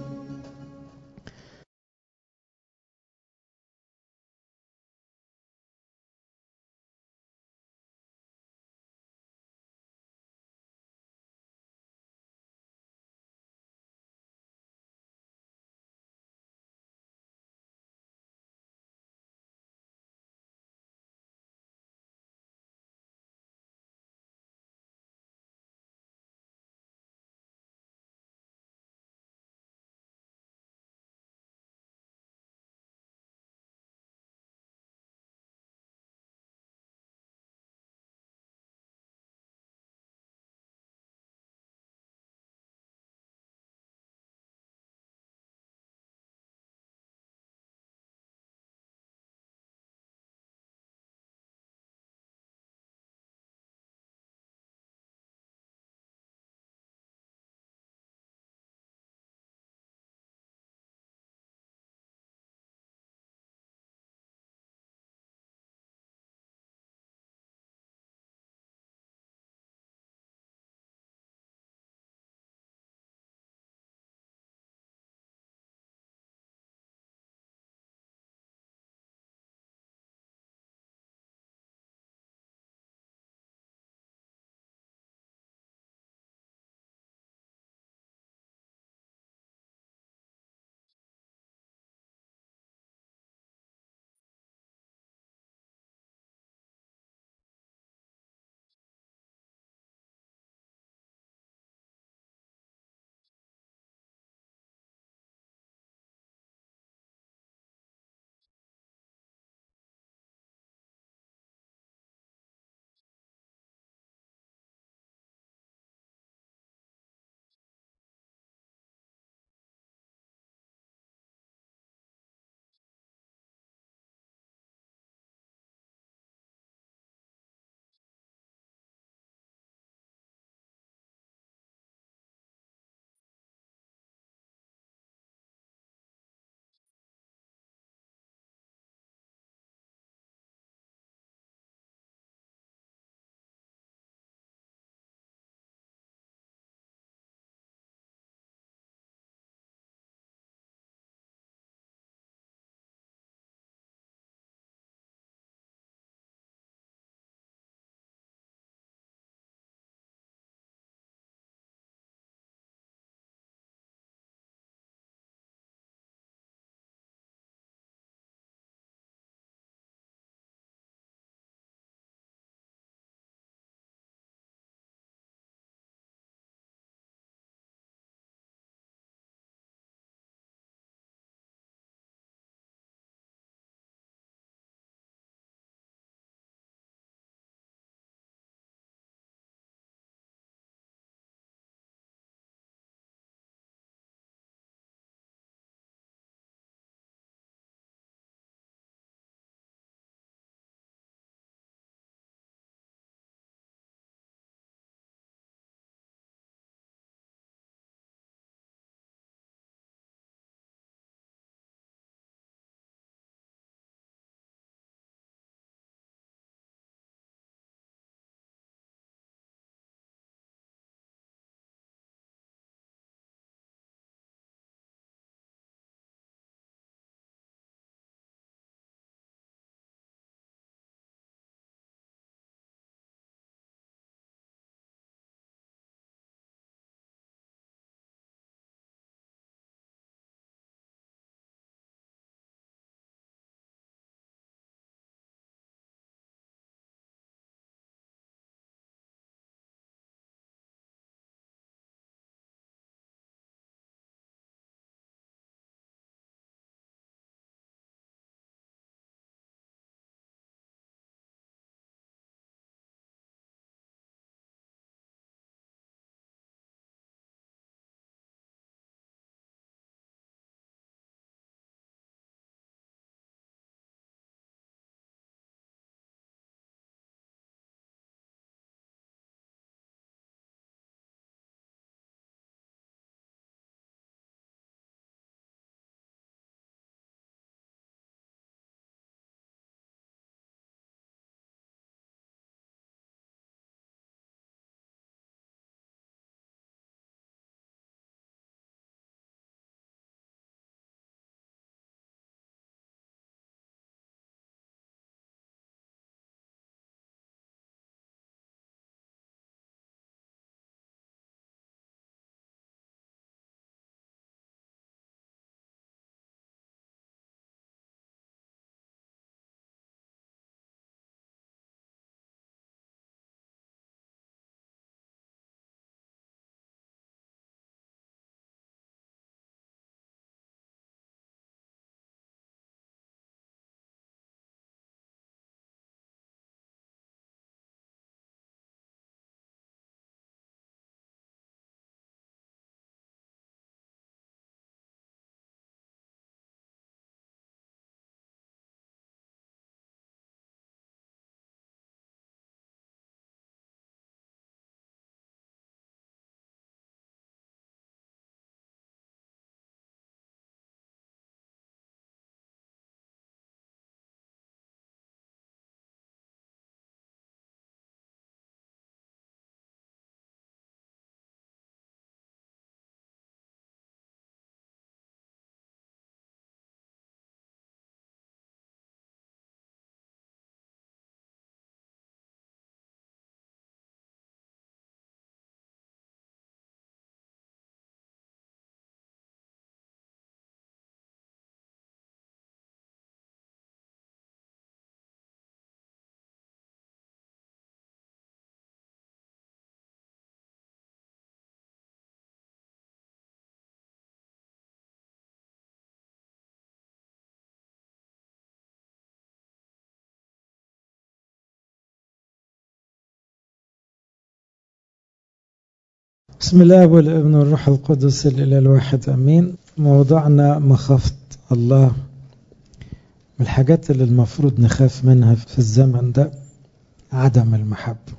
بسم الله والابن والروح القدس الإله الواحد أمين. موضوعنا مخافة الله. من الحاجات اللي المفروض نخاف منها في الزمن ده عدم المحبة.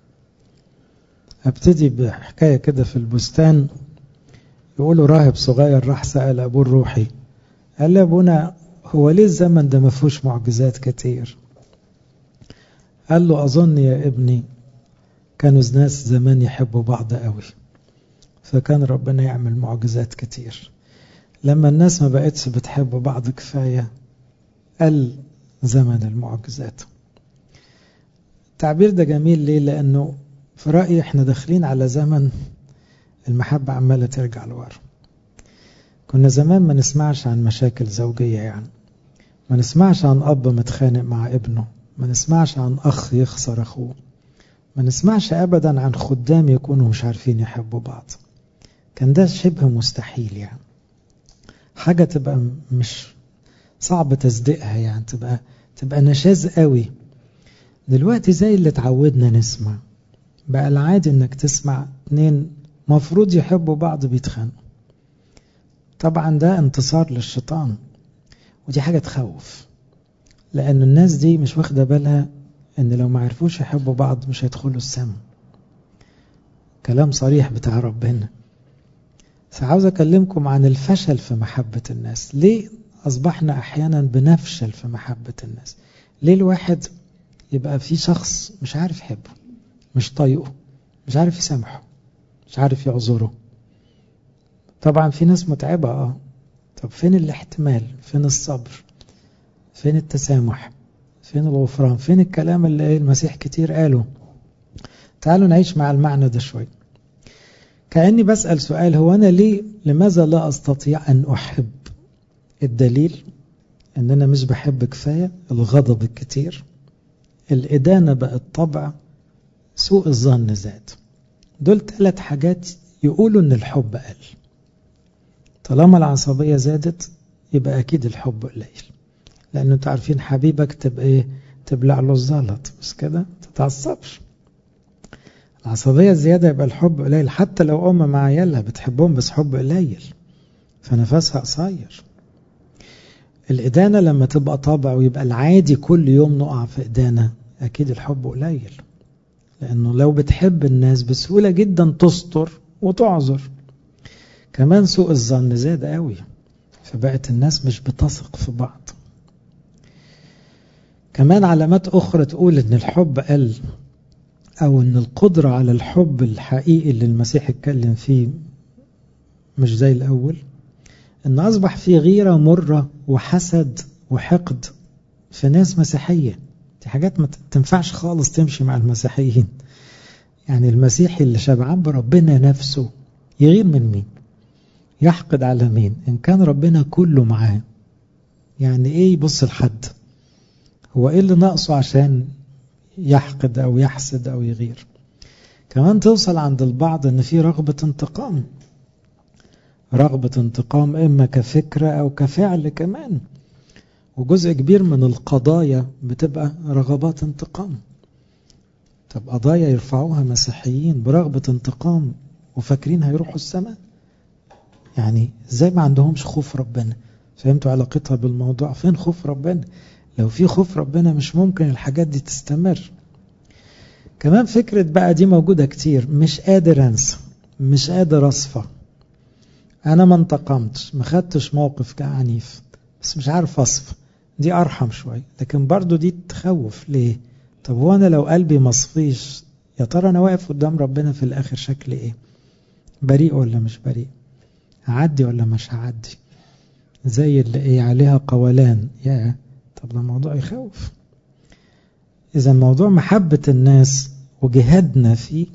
ابتدي بحكاية كده في البستان. يقولوا راهب صغير راح سأل أبوه الروحي، قال له أبونا هو ليه الزمن ده ما فيهوش معجزات كتير؟ قال له أظن يا ابني كانوا ناس زمان يحبوا بعض قوي، فكان ربنا يعمل معجزات كتير. لما الناس ما بقتش بتحب بعض كفاية قل زمن المعجزات. التعبير ده جميل ليه؟ لأنه في رأيي احنا داخلين على زمن المحبة عمالة ترجع لورا. كنا زمان ما نسمعش عن مشاكل زوجية، يعني ما نسمعش عن أب متخانق مع ابنه، ما نسمعش عن أخ يخسر أخوه، ما نسمعش أبدا عن خدام يكونوا مش عارفين يحبوا بعض. كان ده شبه مستحيل، يعني حاجة تبقى مش صعب تصديقها، يعني تبقى تبقى نشاز قوي. دلوقتي زي اللي اتعودنا نسمع، بقى العادي انك تسمع اتنين مفروض يحبوا بعض بيتخانقوا. طبعا ده انتصار للشيطان، ودي حاجة تخوف، لأن الناس دي مش واخدة بالها ان لو ما عرفوش يحبوا بعض مش هيدخلوا السماء. كلام صريح بتاع ربنا. فعاوز أكلمكم عن الفشل في محبة الناس. ليه أصبحنا أحيانا بنفشل في محبة الناس؟ ليه الواحد يبقى في شخص مش عارف يحبه، مش طايقه، مش عارف يسامحه، مش عارف يعذره؟ طبعا في ناس متعبة اه طب فين الاحتمال؟ فين الصبر؟ فين التسامح؟ فين الغفران؟ فين الكلام اللي المسيح كتير قاله؟ تعالوا نعيش مع المعنى ده شوي. كأني بسأل سؤال، هو أنا ليه لماذا لا أستطيع أن أحب؟ الدليل أن أنا مش بحب كفاية، الغضب الكتير، الإدانة بقت طبع، سوء الظن زاد. دول ثلاث حاجات يقولوا أن الحب قل. طالما العصبية زادت يبقى أكيد الحب قليل، لأنه انتوا عارفين حبيبك تبقى إيه؟ تبلع له الزلط، بس كده تتعصبش. العصبية زيادة يبقى الحب قليل. حتى لو أم مع عيالها بتحبهم بس حب قليل، فنفسها قصير. الإدانة لما تبقى طابع ويبقى العادي كل يوم نقع في إدانة، أكيد الحب قليل، لأنه لو بتحب الناس بسهولة جدا تستر وتعذر. كمان سوء الظن زاد قوي، فبقت الناس مش بتثق في بعض. كمان علامات أخرى تقول إن الحب قل، أو إن القدرة على الحب الحقيقي اللي المسيح اتكلم فيه مش زي الأول. إن أصبح في غيرة مرة وحسد وحقد في ناس مسيحية. دي حاجات ما تنفعش خالص تمشي مع المسيحيين. يعني المسيحي اللي شبعان بربنا نفسه يغير من مين؟ يحقد على مين؟ إن كان ربنا كله معاه، يعني إيه يبص لحد؟ هو إيه اللي ناقصه عشان يحقد أو يحسد أو يغير؟ كمان توصل عند البعض أن في رغبة انتقام، رغبة انتقام إما كفكرة أو كفعل كمان. وجزء كبير من القضايا بتبقى رغبات انتقام. طب قضايا يرفعوها مسيحيين برغبة انتقام وفاكرين هيروحوا السماء؟ يعني ازاي ما عندهمش خوف ربنا؟ فهمتوا علاقتها بالموضوع؟ فين خوف ربنا؟ لو في خوف ربنا مش ممكن الحاجات دي تستمر. كمان فكرة بقى دي موجودة كتير، مش قادر انسى، مش قادر اصفى. انا ما انتقمتش، ما خدتش موقف كعنيف، بس مش عارف اصفى. دي ارحم شوية، لكن برضو دي تخوف. ليه؟ طب هو انا لو قلبي مصفيش، يا ترى انا واقف قدام ربنا في الاخر شكلي ايه؟ بريء ولا مش بريء؟ هعدي ولا مش هعدي؟ زي اللي ايه عليها قولان. يا طب ده موضوع يخوف. اذا موضوع محبة الناس وجهادنا فيه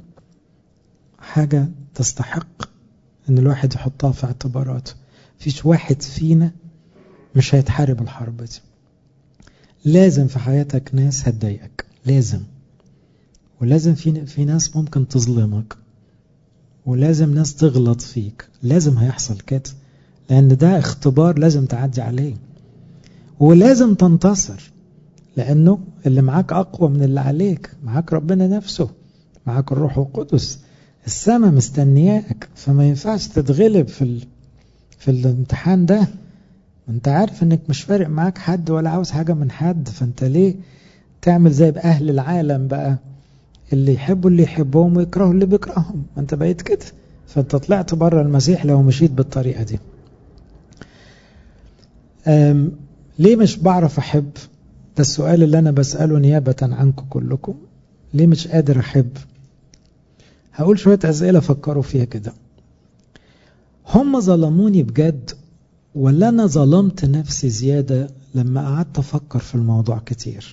حاجة تستحق ان الواحد يحطها في اعتباراته. فيش واحد فينا مش هيتحارب الحرب دي. لازم في حياتك ناس هتضايقك، لازم. ولازم في في ناس ممكن تظلمك، ولازم ناس تغلط فيك، لازم هيحصل كده، لأن ده اختبار لازم تعدي عليه. ولازم تنتصر، لأنه اللي معاك أقوى من اللي عليك. معاك ربنا نفسه، معاك الروح القدس. السما مستنياك، فما ينفعش تتغلب في ال... في الامتحان ده. انت عارف انك مش فارق معاك حد ولا عاوز حاجة من حد، فانت ليه تعمل زي بأهل العالم بقى، اللي يحبوا اللي يحبهم ويكرهوا اللي بيكرههم؟ انت بقيت كده، فانت طلعت بره المسيح لو مشيت بالطريقة دي. ليه مش بعرف أحب؟ ده السؤال اللي أنا بسأله نيابة عنكم كلكم. ليه مش قادر أحب؟ هقول شوية أسئلة فكروا فيها كده. هم ظلموني بجد ولا أنا ظلمت نفسي زيادة لما قعدت أفكر في الموضوع كتير؟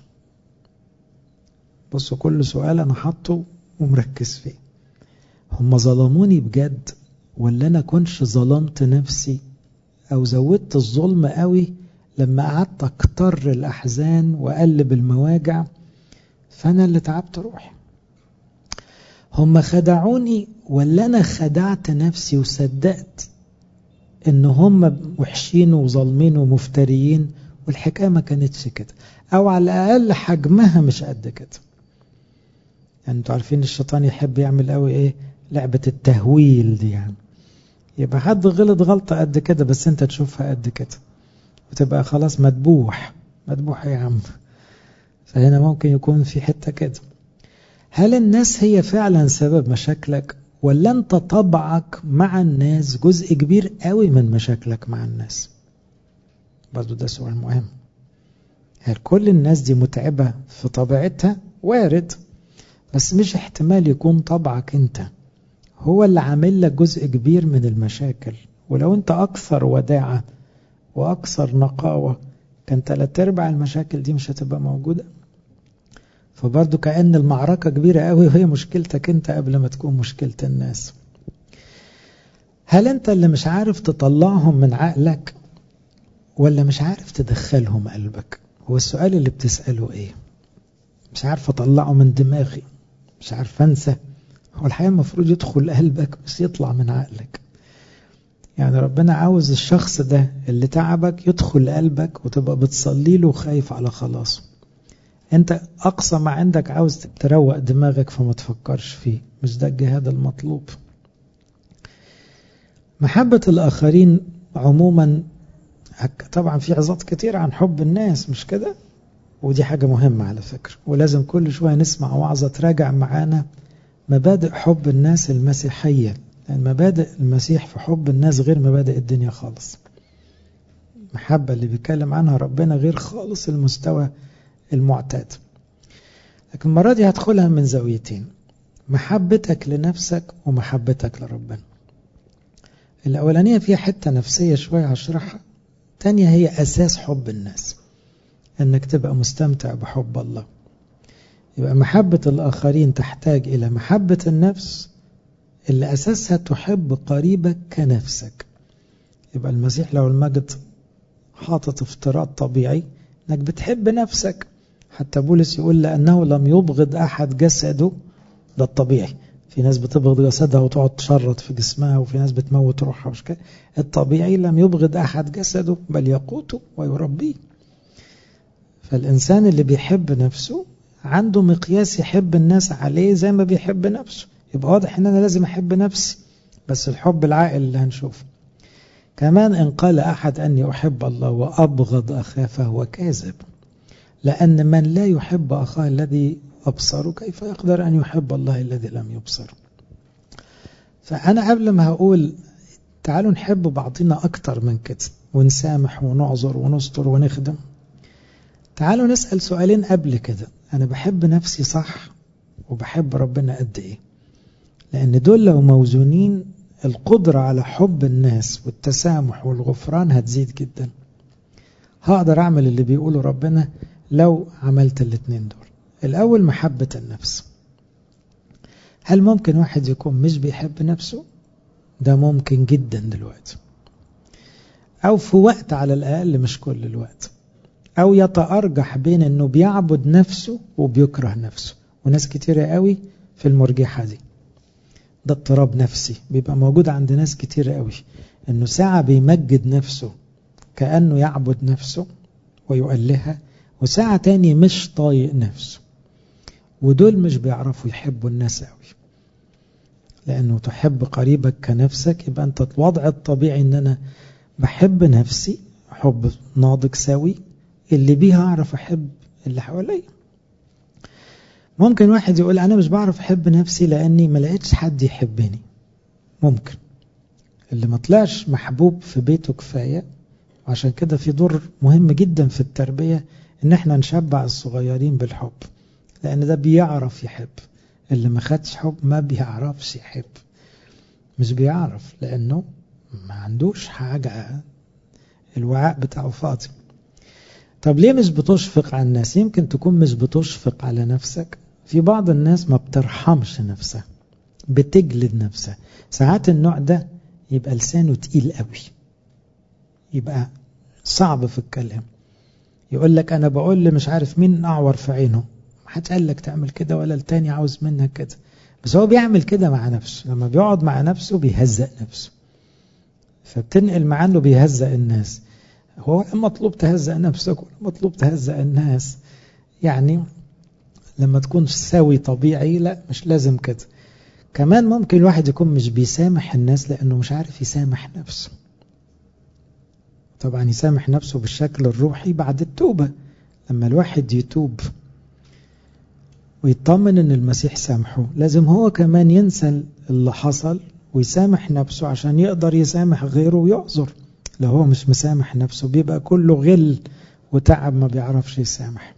بصوا كل سؤال أنا حاطه ومركز فيه. هم ظلموني بجد ولا أنا كنتش ظلمت نفسي أو زودت الظلم قوي لما قعدت أكتر الأحزان وأقلب المواجع فأنا اللي تعبت روحي؟ هم خدعوني ولا أنا خدعت نفسي وصدقت إن هم وحشين وظالمين ومفتريين والحكاية ما كانتش كده، أو على الأقل حجمها مش قد كده. يعني انتوا عارفين الشيطان يحب يعمل قوي ايه؟ لعبة التهويل دي، يعني يبقى حد غلط غلطة قد كده بس انت تشوفها قد كده وتبقى خلاص مدبوح. مدبوح يا عم. فهنا ممكن يكون في حتة كده. هل الناس هي فعلا سبب مشاكلك ولا انت طبعك مع الناس جزء كبير قوي من مشاكلك مع الناس؟ برضو ده سؤال مهم. هل كل الناس دي متعبة في طبيعتها؟ وارد، بس مش احتمال يكون طبعك انت هو اللي عامل لك جزء كبير من المشاكل. ولو انت اكثر وداعة واكثر نقاوة كان تلات ارباع المشاكل دي مش هتبقى موجودة. فبرضو كأن المعركة كبيرة قوي وهي مشكلتك انت قبل ما تكون مشكلة الناس. هل انت اللي مش عارف تطلعهم من عقلك ولا مش عارف تدخلهم قلبك؟ هو السؤال اللي بتسأله ايه؟ مش عارف اطلعه من دماغي، مش عارف انسى. هو الحقيقة المفروض يدخل قلبك مش يطلع من عقلك. يعني ربنا عاوز الشخص ده اللي تعبك يدخل قلبك وتبقى بتصلي له وخايف على خلاصه. انت اقصى ما عندك عاوز تروق دماغك فما تفكرش فيه، مش ده الجهاد المطلوب. محبة الآخرين عموما، طبعا في عظات كتير عن حب الناس مش كده؟ ودي حاجة مهمة على فكرة، ولازم كل شوية نسمع وعظة تراجع معانا مبادئ حب الناس المسيحية، لأن مبادئ المسيح في حب الناس غير مبادئ الدنيا خالص. المحبة اللي بيتكلم عنها ربنا غير خالص المستوى المعتاد. لكن المرة دي هدخلها من زاويتين: محبتك لنفسك ومحبتك لربنا. الأولانية فيها حتة نفسية شوية هشرحها، تانية هي أساس حب الناس، أنك تبقى مستمتع بحب الله. يبقى محبة الآخرين تحتاج إلى محبة النفس اللي أساسها تحب قريبك كنفسك. يبقى المسيح لو المجد حاطط افتراض طبيعي أنك بتحب نفسك. حتى بولس يقول لأنه لم يبغض أحد جسده، ده الطبيعي. في ناس بتبغض جسدها وتقعد تشرط في جسمها، وفي ناس بتموت روحها وش كده. الطبيعي لم يبغض أحد جسده بل يقوته ويربيه. فالإنسان اللي بيحب نفسه عنده مقياس يحب الناس عليه زي ما بيحب نفسه. يبقى واضح ان انا لازم احب نفسي، بس الحب العاقل اللي هنشوفه. كمان ان قال احد اني احب الله وابغض اخاه فهو كاذب، لان من لا يحب اخاه الذي ابصره كيف يقدر ان يحب الله الذي لم يبصر. فانا قبل ما هقول تعالوا نحب بعضنا اكتر من كده ونسامح ونعذر ونستر ونخدم، تعالوا نسأل سؤالين قبل كده: أنا بحب نفسي صح وبحب ربنا قد إيه؟ لأن دول لو موزونين القدرة على حب الناس والتسامح والغفران هتزيد جدا. هقدر أعمل اللي بيقوله ربنا لو عملت الاتنين دول. الأول محبة النفس. هل ممكن واحد يكون مش بيحب نفسه؟ ده ممكن جدا دلوقتي، أو في وقت على الأقل مش كل الوقت، أو يتأرجح بين أنه بيعبد نفسه وبيكره نفسه. وناس كتيرة قوي في المرجحة دي. ده اضطراب نفسي بيبقى موجود عند ناس كتيرة قوي، أنه ساعة بيمجد نفسه كأنه يعبد نفسه ويؤلهها، وساعة تاني مش طايق نفسه. ودول مش بيعرفوا يحبوا الناس قوي. لأنه تحب قريبك كنفسك، يبقى أنت الوضع الطبيعي أن أنا بحب نفسي حب ناضج سوي اللي بيها أعرف أحب اللي حوالي. ممكن واحد يقول أنا مش بعرف أحب نفسي لأني ما لقيتش حد يحبني. ممكن اللي ما طلعش محبوب في بيته كفاية، وعشان كده في دور مهم جدا في التربية ان احنا نشبع الصغيرين بالحب، لان ده بيعرف يحب. اللي ما خدش حب ما بيعرفش يحب، مش بيعرف لانه ما عندوش حاجة، الوعاء بتاعه فاضي. طب ليه مش بتشفق على الناس؟ يمكن تكون مش بتشفق على نفسك. في بعض الناس ما بترحمش نفسها، بتجلد نفسها. ساعات النوع ده يبقى لسانه تقيل قوي، يبقى صعب في الكلام. يقول لك أنا بقول لي مش عارف مين أعور في عينه، ما حد قال لك تعمل كده ولا التاني عاوز منك كده، بس هو بيعمل كده مع نفسه. لما بيقعد مع نفسه بيهزق نفسه، فبتنقل مع أنه بيهزق الناس. هو مطلوب تهزق نفسك ولا مطلوب تهزق الناس؟ يعني لما تكون سوي طبيعي لا، مش لازم كده. كمان ممكن الواحد يكون مش بيسامح الناس لأنه مش عارف يسامح نفسه. طبعا يسامح نفسه بالشكل الروحي بعد التوبة، لما الواحد يتوب ويطمن ان المسيح سامحه، لازم هو كمان ينسى اللي حصل ويسامح نفسه عشان يقدر يسامح غيره ويعذر. لو هو مش مسامح نفسه بيبقى كله غل وتعب، ما بيعرفش يسامح.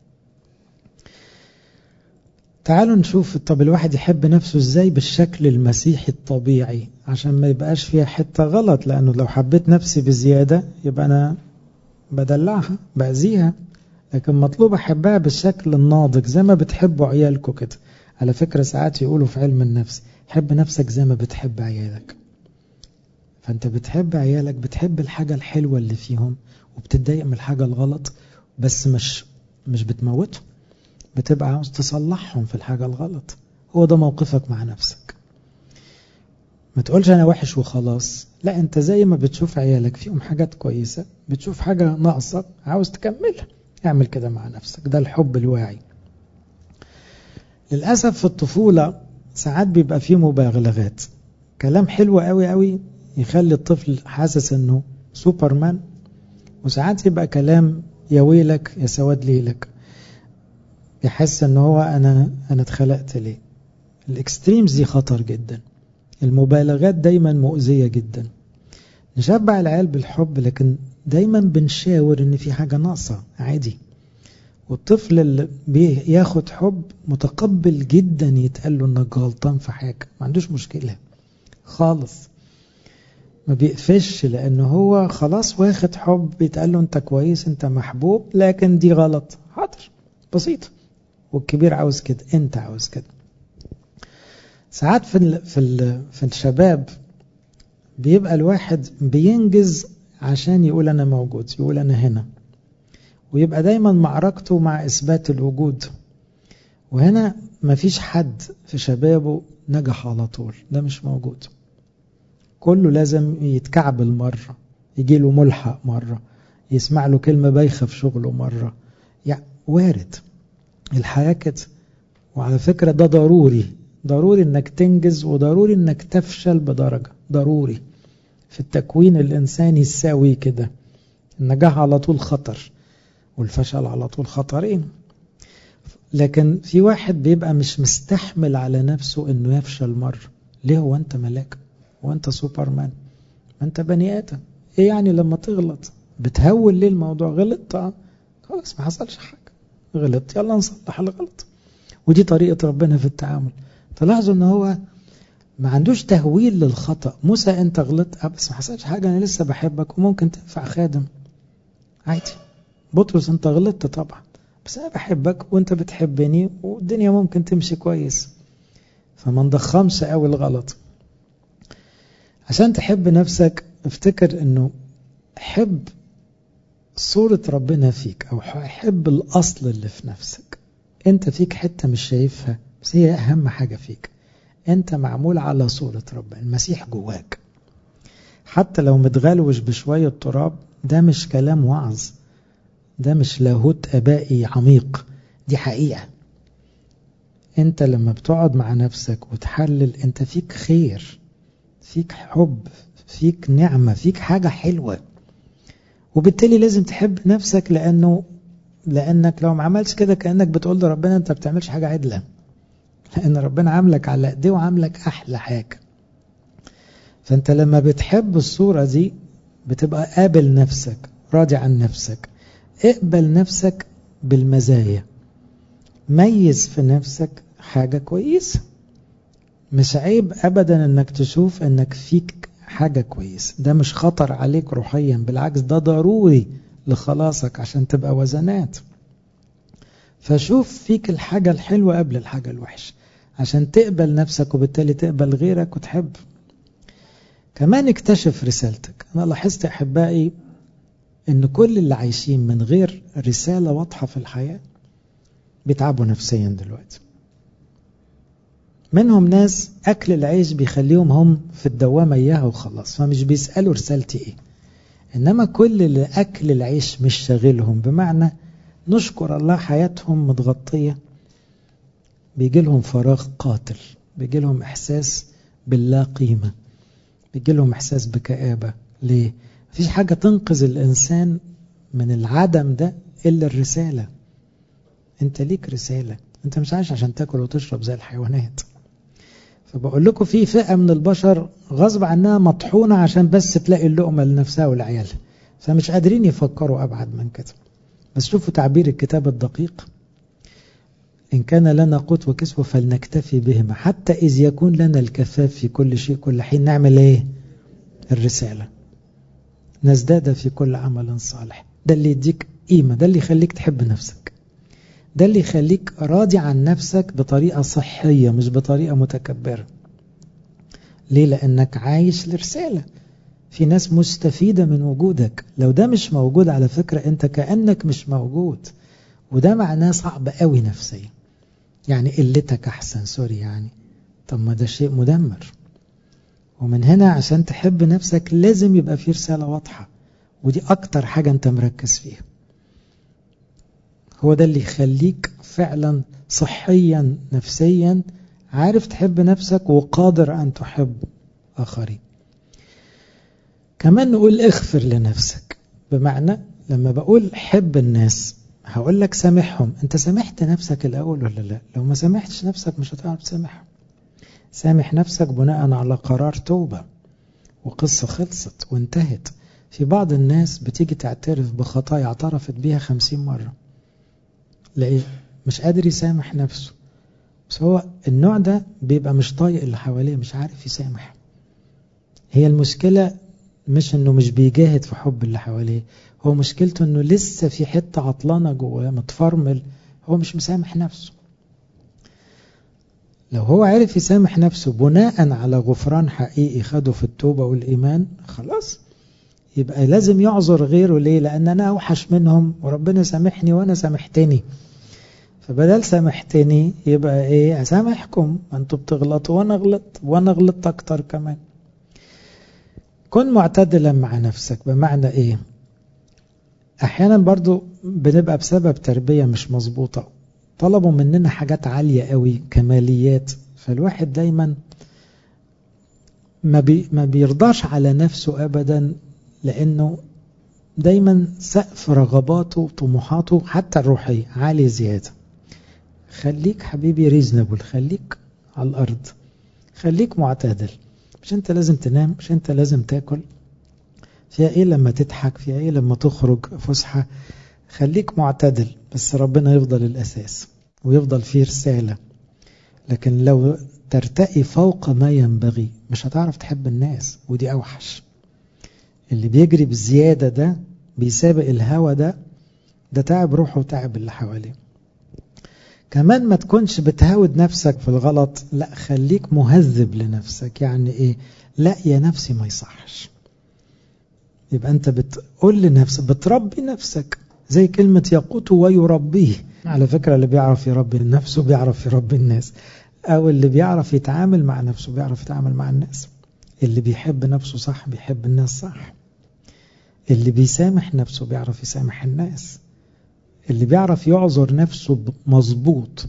تعالوا نشوف طب الواحد يحب نفسه ازاي بالشكل المسيحي الطبيعي عشان ما يبقاش فيها حتة غلط. لأنه لو حبيت نفسي بزيادة يبقى أنا بدلعها بأذيها، لكن مطلوب أحبها بالشكل الناضج زي ما بتحبوا عيالكم كده. على فكرة ساعات يقولوا في علم النفس حب نفسك زي ما بتحب عيالك. فأنت بتحب عيالك، بتحب الحاجة الحلوة اللي فيهم وبتتضايق من الحاجة الغلط، بس مش مش بتموتهم، بتبقى عاوز تصلحهم في الحاجة الغلط. هو ده موقفك مع نفسك. ما تقولش أنا وحش وخلاص، لا، أنت زي ما بتشوف عيالك فيهم حاجات كويسة، بتشوف حاجة ناقصة عاوز تكملها، اعمل كده مع نفسك. ده الحب الواعي. للأسف في الطفولة ساعات بيبقى فيه مبالغات، كلام حلو قوي قوي يخلي الطفل حاسس أنه سوبرمان، وساعات يبقى كلام يا ويلك يا سواد ليلك، يحس أنه هو أنا أنا اتخلقت ليه. الإكستريمز دي خطر جدا. المبالغات دايما مؤذية جدا. نشبع العيال بالحب لكن دايما بنشاور ان في حاجة ناقصة عادي. والطفل اللي بياخد حب متقبل جدا يتقال له انك غلطان في حاجة، ما عندوش مشكلة خالص، ما بيقفش لانه هو خلاص واخد حب، بيتقال له انت كويس انت محبوب، لكن دي غلط، حاضر بسيط. والكبير عاوز كده، انت عاوز كده. ساعات في ال في ال في الشباب بيبقى الواحد بينجز عشان يقول أنا موجود، يقول أنا هنا، ويبقى دايما معركته مع إثبات الوجود. وهنا مفيش حد في شبابه نجح على طول، ده مش موجود. كله لازم يتكعبل مرة، يجي له ملحق مرة، يسمع له كلمة بايخة في شغله مرة، يعني وارد الحياة كده. وعلى فكرة ده ضروري، ضروري انك تنجز، وضروري انك تفشل بدرجة، ضروري في التكوين الإنساني الساوي كده. النجاح على طول خطر والفشل على طول خطرين. لكن في واحد بيبقى مش مستحمل على نفسه انه يفشل مرة. ليه؟ هو انت ملاك؟ هو انت سوبرمان؟ ما انت بني آدم. ايه يعني لما تغلط بتهول ليه الموضوع؟ غلط اه خلاص ما حصلش حاجة، غلط يلا نصلح الغلط. ودي طريقة ربنا في التعامل. تلاحظوا ان هو ما عندوش تهويل للخطأ. موسى انت غلطت بس ما حصلش حاجة، انا لسه بحبك وممكن تنفع خادم عادي. بطرس انت غلطت طبعا بس انا بحبك وانت بتحبني والدنيا ممكن تمشي كويس. فما نضخمش قوي الغلط. عشان تحب نفسك افتكر انه حب صورة ربنا فيك، او حب الاصل اللي في نفسك. انت فيك حتة مش شايفها بس هي اهم حاجة فيك. انت معمول على صورة ربنا، المسيح جواك حتى لو متغلوش بشوية تراب. ده مش كلام وعظ، ده مش لاهوت ابائي عميق، دي حقيقة. انت لما بتقعد مع نفسك وتحلل انت فيك خير، فيك حب، فيك نعمة، فيك حاجة حلوة، وبالتالي لازم تحب نفسك، لأنه لأنك لو ما عملتش كده كأنك بتقول لربنا انت بتعملش حاجة عدلة، لأن ربنا عاملك على ايديه وعاملك أحلى حاجة. فانت لما بتحب الصورة دي بتبقى قابل نفسك، راضي عن نفسك، اقبل نفسك بالمزايا، ميز في نفسك حاجة كويسة. مش عيب أبدا انك تشوف انك فيك حاجة كويسة، ده مش خطر عليك روحيا، بالعكس ده ضروري لخلاصك عشان تبقى وزنات. فشوف فيك الحاجة الحلوة قبل الحاجة الوحشة عشان تقبل نفسك وبالتالي تقبل غيرك وتحب. كمان اكتشف رسالتك. أنا لاحظت أحبائي ان كل اللي عايشين من غير رسالة واضحة في الحياة بيتعبوا نفسيا دلوقتي. منهم ناس أكل العيش بيخليهم هم في الدوامة إياها وخلاص، فمش بيسألوا رسالتي إيه. إنما كل اللي أكل العيش مش شاغلهم، بمعنى نشكر الله حياتهم متغطية، بيجي لهم فراغ قاتل، بيجي لهم إحساس باللا قيمة، بيجي لهم إحساس بكآبة. ليه؟ مفيش حاجة تنقذ الإنسان من العدم ده إلا الرسالة. أنت ليك رسالة، أنت مش عايش عشان تاكل وتشرب زي الحيوانات. فبقول لكم في فئة من البشر غصب عنها مطحونة عشان بس تلاقي اللقمة لنفسها والعيال، فمش قادرين يفكروا أبعد من كده. بس شوفوا تعبير الكتاب الدقيق: إن كان لنا قوت وكسوة فلنكتفي بهما حتى إذ يكون لنا الكفاف في كل شيء كل حين. نعمل إيه؟ الرسالة، نزداد في كل عمل صالح. ده اللي يديك قيمة، ده اللي يخليك تحب نفسك، ده اللي يخليك راضي عن نفسك بطريقة صحية مش بطريقة متكبرة. ليه؟ لأنك عايش لرسالة. في ناس مستفيدة من وجودك. لو ده مش موجود على فكرة أنت كأنك مش موجود، وده معناه صعب قوي نفسيا. يعني قلتك أحسن، سوري يعني. طب ما ده شيء مدمر. ومن هنا عشان تحب نفسك لازم يبقى في رسالة واضحة، ودي أكتر حاجة أنت مركز فيها. هو ده اللي يخليك فعلا صحيا نفسيا عارف تحب نفسك وقادر أن تحب آخرين. كمان نقول اغفر لنفسك، بمعنى لما بقول حب الناس هقول لك سامحهم. انت سامحت نفسك الأول ولا لا؟ لو ما سامحتش نفسك مش هتعرف تسامحهم. سامح نفسك بناء على قرار توبة وقصة خلصت وانتهت. في بعض الناس بتيجي تعترف بخطايا اعترفت بيها خمسين مرة، ليه؟ مش قادر يسامح نفسه. بس هو النوع ده بيبقى مش طايق اللي حواليه، مش عارف يسامح. هي المشكلة مش انه مش بيجاهد في حب اللي حواليه، هو مشكلته انه لسه في حتة عطلانة جواه متفرمل، هو مش مسامح نفسه. لو هو عارف يسامح نفسه بناء على غفران حقيقي خده في التوبة والإيمان، خلاص يبقى لازم يعذر غيره. ليه؟ لأن أنا أوحش منهم وربنا سامحني وأنا سامحتني. فبدل سامحتني يبقى إيه؟ أسامحكم، أنتوا بتغلطوا وأنا غلط وأنا غلطت أكتر كمان. كن معتدلا مع نفسك. بمعنى إيه؟ أحيانا برضو بنبقى بسبب تربية مش مظبوطة طلبوا مننا حاجات عالية قوي، كماليات، فالواحد دايما ما, بي ما بيرضاش على نفسه أبدا، لأنه دايما سقف رغباته وطموحاته حتى الروحية عالي زيادة. خليك حبيبي ريزنبل، خليك على الأرض، خليك معتدل. مش أنت لازم تنام، مش أنت لازم تاكل، فيها إيه لما تضحك، فيها إيه لما تخرج فسحة. خليك معتدل، بس ربنا يفضل الأساس ويفضل فيه رسالة. لكن لو ترتقي فوق ما ينبغي مش هتعرف تحب الناس، ودي أوحش. اللي بيجري بالزيادة ده بيسابق الهوى ده، ده تعب روحه وتعب اللي حواليه. كمان ما تكونش بتهود نفسك في الغلط، لا خليك مهذب لنفسك. يعني ايه؟ لا يا نفسي ما يصحش. يبقى انت بتقول لنفسك، بتربي نفسك زي كلمة يقوت ويربيه. على فكرة اللي بيعرف يربي نفسه بيعرف يربي الناس، او اللي بيعرف يتعامل مع نفسه بيعرف يتعامل مع الناس. اللي بيحب نفسه صح بيحب الناس صح. اللي بيسامح نفسه بيعرف يسامح الناس. اللي بيعرف يعذر نفسه مظبوط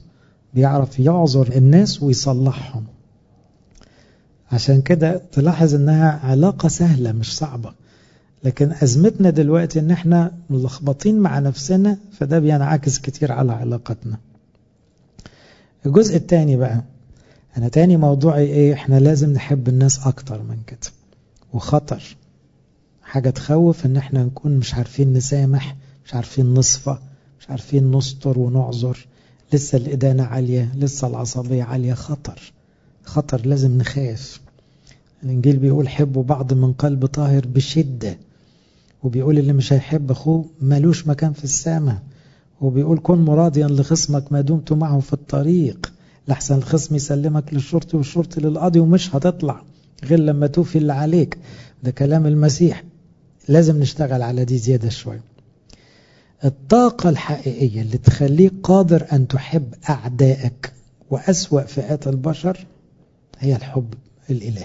بيعرف يعذر الناس ويصلحهم. عشان كده تلاحظ انها علاقة سهلة مش صعبة، لكن ازمتنا دلوقتي ان احنا ملخبطين مع نفسنا، فده بينعكس كتير على علاقتنا. الجزء الثاني بقى، انا تاني موضوعي ايه؟ احنا لازم نحب الناس اكتر من كده، وخطر حاجة تخوف ان احنا نكون مش عارفين نسامح، مش عارفين نصفى، مش عارفين نستر ونعذر، لسه الإدانة عالية، لسه العصبية عالية. خطر خطر، لازم نخاف. الإنجيل بيقول حبوا بعض من قلب طاهر بشدة، وبيقول اللي مش هيحب أخوه مالوش مكان في السماء، وبيقول كن مراضيا لخصمك ما دمت معه في الطريق، لحسن الخصم يسلمك للشرطي والشرطي للقاضي ومش هتطلع غير لما توفي اللي عليك. ده كلام المسيح، لازم نشتغل على دي زيادة شوية. الطاقة الحقيقية اللي تخليك قادر أن تحب أعدائك وأسوأ فئات البشر هي الحب الإلهي.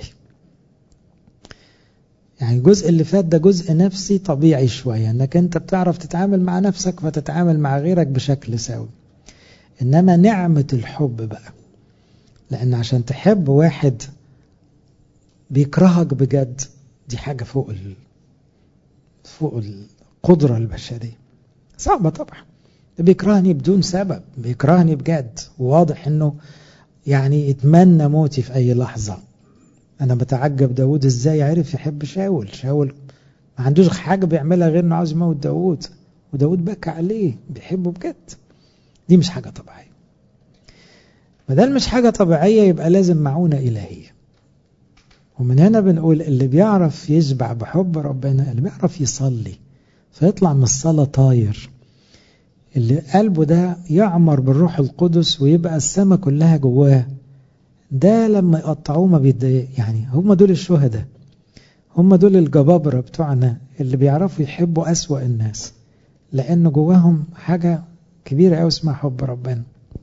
يعني الجزء اللي فات ده جزء نفسي طبيعي شوية، أنك أنت بتعرف تتعامل مع نفسك فتتعامل مع غيرك بشكل سوي. إنما نعمة الحب بقى، لأن عشان تحب واحد بيكرهك بجد دي حاجة فوق ال... فوق القدرة البشرية، صعبة طبعا. بيكرهني بدون سبب، بيكرهني بجد، وواضح انه يعني يتمنى موتي في اي لحظة. انا بتعجب داود ازاي عرف يحب شاول. شاول ما عندوش حاجة بيعملها غير انه عاوز يموت داود، وداود بكى عليه، بيحبه بجد. دي مش حاجة طبيعية. بدل مش حاجة طبيعية يبقى لازم معونة إلهية. ومن هنا بنقول اللي بيعرف يشبع بحب ربنا، اللي بيعرف يصلي فيطلع من الصلاة طاير، اللي قلبه ده يعمر بالروح القدس ويبقى السماء كلها جواه، ده لما يقطعوه ما بيتضايق. يعني هم دول الشهداء، هم دول الجبابرة بتوعنا اللي بيعرفوا يحبوا أسوأ الناس، لأنه جواهم حاجة كبيرة أوي اسمها حب ربنا.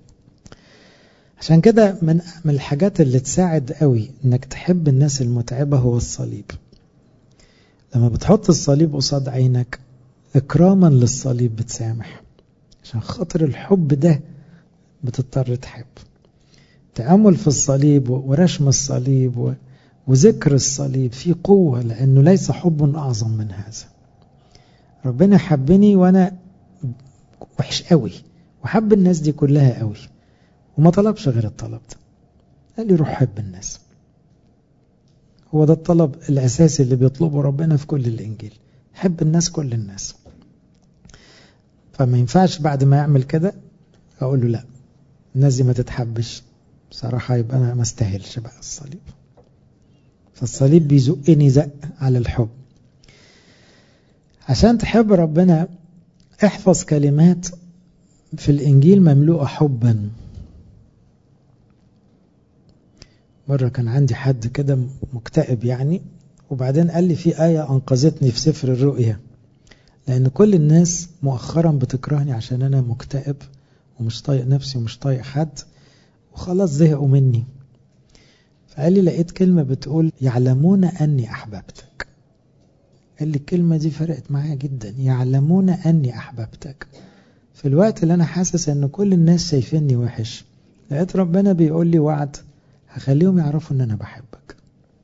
عشان كده من من الحاجات اللي تساعد قوي انك تحب الناس المتعبة هو الصليب. لما بتحط الصليب قصاد عينك اكراما للصليب بتسامح، عشان خاطر الحب ده بتضطر تحب. تأمل في الصليب ورشم الصليب وذكر الصليب فيه قوة، لأنه ليس حب أعظم من هذا. ربنا حبني وأنا وحش قوي، وحب الناس دي كلها قوي، وما طلبش غير الطلب ده، قال لي روح حب الناس. هو ده الطلب الأساسي اللي بيطلبه ربنا في كل الإنجيل، حب الناس كل الناس. فما ينفعش بعد ما يعمل كده أقول له لا الناس دي ما تتحبش، بصراحة يبقى أنا ما استاهلش بقى الصليب. فالصليب بيزقني زق على الحب. عشان تحب ربنا احفظ كلمات في الإنجيل مملوءة حبا. مرة كان عندي حد كده مكتئب يعني، وبعدين قال لي في آية أنقذتني في سفر الرؤيا، لأن كل الناس مؤخرا بتكرهني عشان أنا مكتئب ومش طايق نفسي ومش طايق حد وخلاص زهقوا مني. فقال لي لقيت كلمة بتقول يعلمون أني أحببتك. قال لي الكلمة دي فرقت معايا جدا، يعلمون أني أحببتك. في الوقت اللي أنا حاسس أن كل الناس شايفيني وحش، لقيت ربنا بيقول لي وعد هخليهم يعرفوا أن أنا بحبك.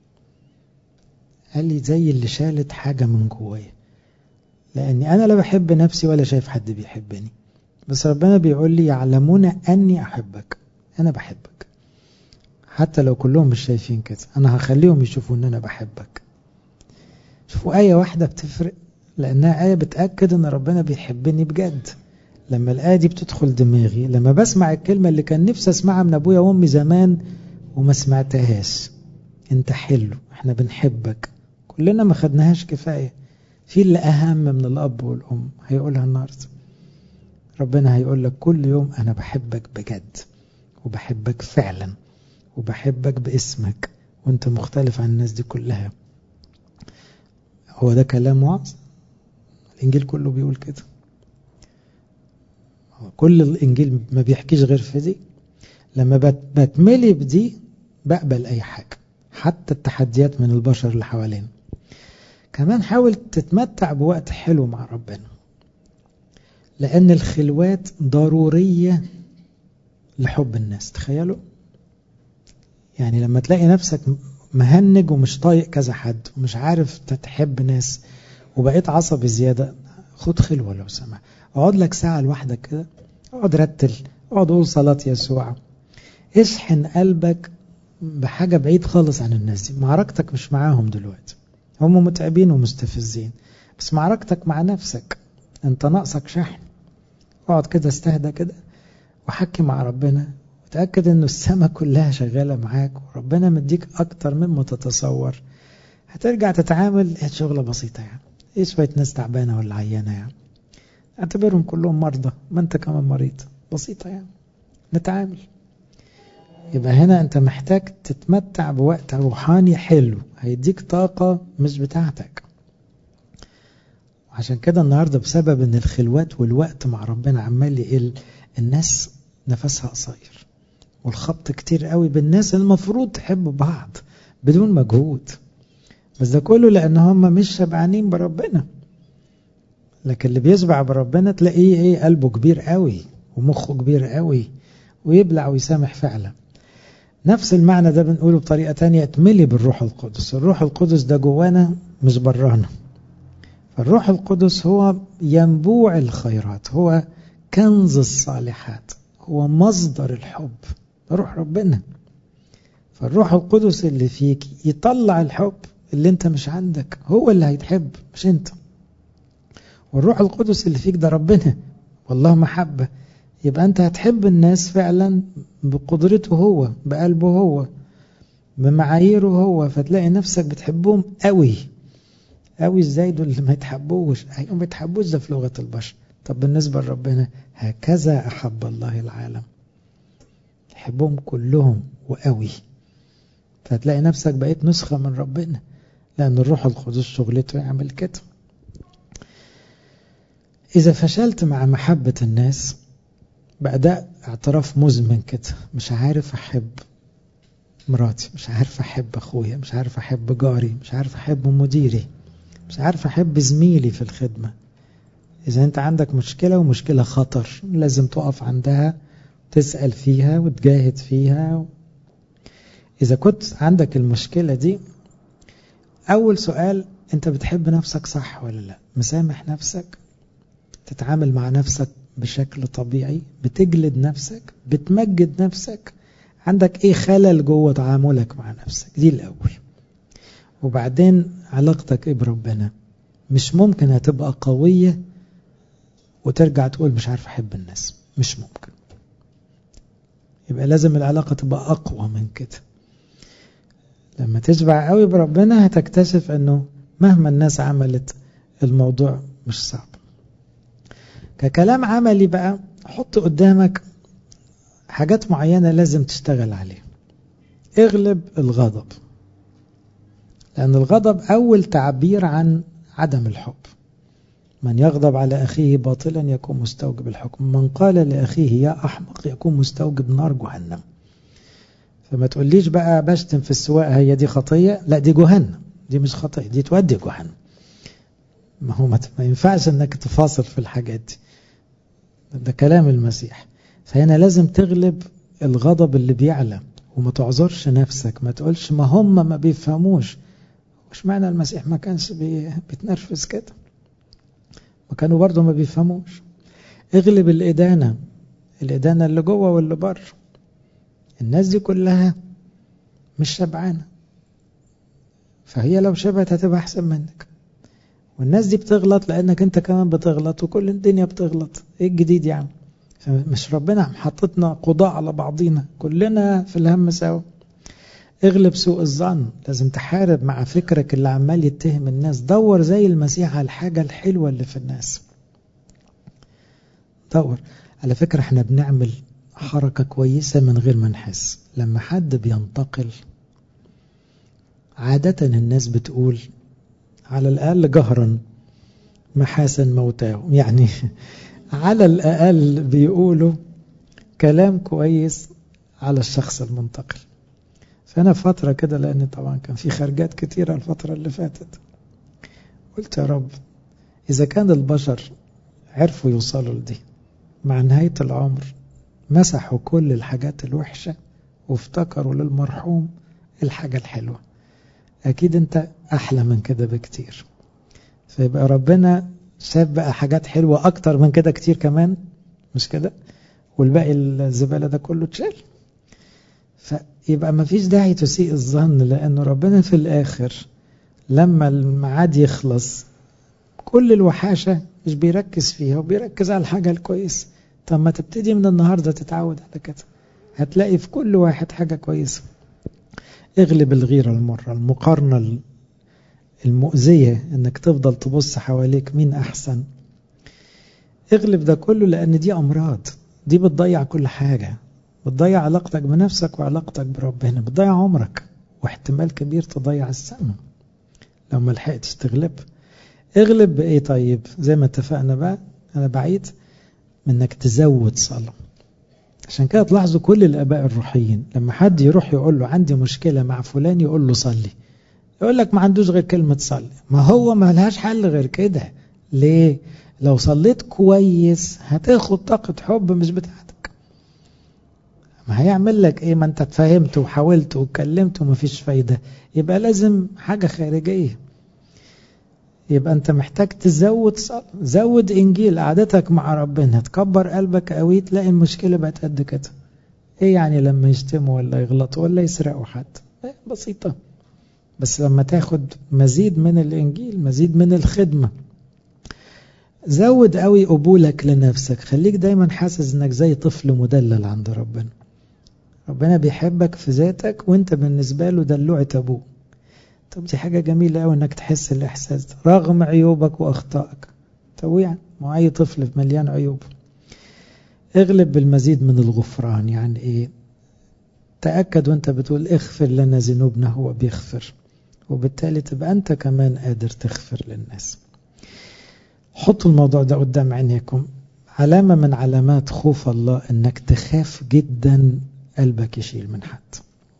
قال لي زي اللي شالت حاجة من جوايا، لأني أنا لا بحب نفسي ولا شايف حد بيحبني، بس ربنا بيقول لي يعلمون أني أحبك، أنا بحبك حتى لو كلهم مش شايفين كده، أنا هخليهم يشوفوا أن أنا بحبك. شوفوا آية واحدة بتفرق، لأنها آية بتأكد أن ربنا بيحبني بجد. لما الآية دي بتدخل دماغي، لما بسمع الكلمة اللي كان نفسي أسمعها من أبويا وأمي زمان وما سمعتهاش، أنت حلو، إحنا بنحبك، كلنا ما خدناهاش كفاية، في اللي أهم من الأب والأم هيقولها النهاردة. ربنا هيقول لك كل يوم أنا بحبك بجد، وبحبك فعلا، وبحبك باسمك، وانت مختلف عن الناس دي كلها. هو ده كلام وعظ؟ الإنجيل كله بيقول كده. كل الإنجيل ما بيحكيش غير في دي. لما بتملي بدي بقبل أي حاجة، حتى التحديات من البشر اللي حوالين. كمان حاول تتمتع بوقت حلو مع ربنا، لأن الخلوات ضرورية لحب الناس. تخيلوا يعني لما تلاقي نفسك مهنج ومش طايق كذا حد ومش عارف تحب ناس وبقيت عصبي زيادة، خد خلوة لو سمح، اقعد لك ساعة لوحدك كده، اقعد رتل، اقعد قول صلاة يسوع، اشحن قلبك بحاجة بعيد خالص عن الناس دي. معركتك مش معاهم دلوقتي، هم متعبين ومستفزين، بس معركتك مع نفسك، انت ناقصك شحن. اقعد كده استهدى كده وحكي مع ربنا، وتأكد انه السماء كلها شغالة معاك وربنا مديك اكتر مما تتصور. هترجع تتعامل ايه شغلة بسيطة يعني، ايه شوية ناس تعبانة ولا عيانة يعني، اعتبرهم كلهم مرضى، ما انت كمان مريض، بسيطة يعني، نتعامل. يبقى هنا انت محتاج تتمتع بوقت روحاني حلو هيديك طاقة مش بتاعتك. وعشان كده النهاردة بسبب ان الخلوات والوقت مع ربنا عمال يقل، الناس نفسها قصير والخبط كتير قوي بالناس المفروض تحب بعض بدون مجهود، بس ده كله لان هم مش شبعانين بربنا. لكن اللي بيشبع بربنا تلاقيه ايه، قلبه كبير قوي ومخه كبير قوي ويبلع ويسامح فعلا. نفس المعنى ده بنقوله بطريقة تانية، اتملي بالروح القدس. الروح القدس ده جوانا مش برانا. فالروح القدس هو ينبوع الخيرات، هو كنز الصالحات، هو مصدر الحب، روح ربنا. فالروح القدس اللي فيك يطلع الحب اللي انت مش عندك، هو اللي هيتحب مش انت. والروح القدس اللي فيك ده ربنا، والله محبة، يبقى انت هتحب الناس فعلا بقدرته هو، بقلبه هو، بمعاييره هو، فتلاقي نفسك بتحبهم قوي قوي. ازاي دول اللي ما يتحبوش؟ هم ما يتحبوش، ده في لغة البشر. طب بالنسبة لربنا، هكذا أحب الله العالم، يحبهم كلهم وقوي. فتلاقي نفسك بقيت نسخة من ربنا، لأن الروح القدس شغلته يعمل كده. إذا فشلت مع محبة الناس بقى ده اعتراف مزمن كده، مش عارف أحب مراتي، مش عارف أحب أخويا، مش عارف أحب جاري، مش عارف أحب مديري، مش عارف أحب زميلي في الخدمة. إذا أنت عندك مشكلة ومشكلة خطر لازم تقف عندها، تسأل فيها وتجاهد فيها. إذا كنت عندك المشكلة دي، أول سؤال، أنت بتحب نفسك صح ولا لا؟ مسامح نفسك؟ تتعامل مع نفسك بشكل طبيعي؟ بتجلد نفسك؟ بتمجد نفسك؟ عندك إيه خلل جوه تعاملك مع نفسك؟ دي الأول. وبعدين علاقتك إيه بربنا؟ مش ممكن هتبقى قوية وترجع تقول مش عارف أحب الناس، مش ممكن. يبقى لازم العلاقة تبقى أقوى من كده. لما تشبع قوي بربنا هتكتشف أنه مهما الناس عملت الموضوع مش صعب. ككلام عملي بقى، حط قدامك حاجات معينة لازم تشتغل عليها. اغلب الغضب، لأن الغضب أول تعبير عن عدم الحب. من يغضب على أخيه باطلا يكون مستوجب الحكم، من قال لأخيه يا أحمق يكون مستوجب نار جهنم. فما تقوليش بقى بشتم في السواق هي دي خطية، لا دي جهنم، دي مش خطية، دي تودي جهنم. ما هو ما ينفعش انك تفاصل في الحاجات دي، ده كلام المسيح. فهنا لازم تغلب الغضب اللي بيعلى، وما تعذرش نفسك، ما تقولش ما هم ما بيفهموش. مش معنى المسيح ما كانش بيتنرفز كده، ما كانوا برضو ما بيفهموش. اغلب الإدانة، الإدانة اللي جوه واللي بره. الناس دي كلها مش شبعانة، فهي لو شبعت هتبقى أحسن منك. والناس دي بتغلط لأنك أنت كمان بتغلط، وكل الدنيا بتغلط. إيه الجديد يعني؟ مش ربنا حطتنا قضاء على بعضينا، كلنا في الهم سوا. اغلب سوء الظن، لازم تحارب مع فكرك اللي عمال يتهم الناس. دور زي المسيح على الحاجة الحلوة اللي في الناس. دور. على فكرة احنا بنعمل حركة كويسة من غير ما نحس. لما حد بينتقل عادة الناس بتقول على الأقل جهرا محاسن موتاهم، يعني على الأقل بيقولوا كلام كويس على الشخص المنتقل. فأنا فترة كده، لأن طبعا كان في خرجات كتيرة الفترة اللي فاتت، قلت يا رب إذا كان البشر عرفوا يوصلوا لدي مع نهاية العمر، مسحوا كل الحاجات الوحشة وافتكروا للمرحوم الحاجة الحلوة. أكيد أنت أحلى من كده بكتير. فيبقى ربنا شاف بقى حاجات حلوة أكتر من كده كتير كمان، مش كده؟ والباقي الزبالة ده كله اتشال. فيبقى ما فيش داعي تسيء الظن، لأنه ربنا في الآخر لما الميعاد يخلص كل الوحاشة مش بيركز فيها وبيركز على الحاجة الكويسة. طب ما تبتدي من النهاردة تتعود على كده، هتلاقي في كل واحد حاجة كويسة. اغلب الغيرة المرة، المقارنة المؤذية، انك تفضل تبص حواليك مين احسن. اغلب ده كله، لان دي امراض، دي بتضيع كل حاجة، بتضيع علاقتك بنفسك وعلاقتك بربنا، بتضيع عمرك، واحتمال كبير تضيع السنة لو ما لحقتش تغلب. اغلب بايه؟ طيب زي ما اتفقنا بقى، انا بعيد منك تزود صلاة. عشان كده تلاحظوا كل الآباء الروحيين لما حد يروح يقول له عندي مشكلة مع فلان يقول له صلي، يقول لك ما عندوش غير كلمة صلي. ما هو ما لهاش حل غير كده. ليه؟ لو صليت كويس هتاخد طاقة حب مش بتاعتك. ما هيعمل لك ايه؟ ما انت اتفهمت وحاولت واتكلمت وما فيش فايدة، يبقى لازم حاجة خارجية. يبقى انت محتاج تزود صلاة، زود انجيل، قعدتك مع ربنا، تكبر قلبك قوي، تلاقي المشكلة بقت قد كده. ايه يعني لما يشتموا ولا يغلطوا ولا يسرقوا حد؟ ايه بسيطة. بس لما تاخد مزيد من الانجيل، مزيد من الخدمة، زود قوي قبولك لنفسك. خليك دايما حاسس انك زي طفل مدلل عند ربنا. ربنا بيحبك في ذاتك وانت بالنسبة له دلوعة ابوه. طب دي حاجة جميلة قوي انك تحس الاحساس ده رغم عيوبك واخطائك. طب يعني ما اي طفل مليان عيوب. اغلب بالمزيد من الغفران. يعني ايه؟ تأكد وانت بتقول اغفر لنا ذنوبنا، هو بيغفر، وبالتالي تبقى انت كمان قادر تغفر للناس. حطوا الموضوع ده قدام عينيكم. علامة من علامات خوف الله انك تخاف جدا قلبك يشيل من حد،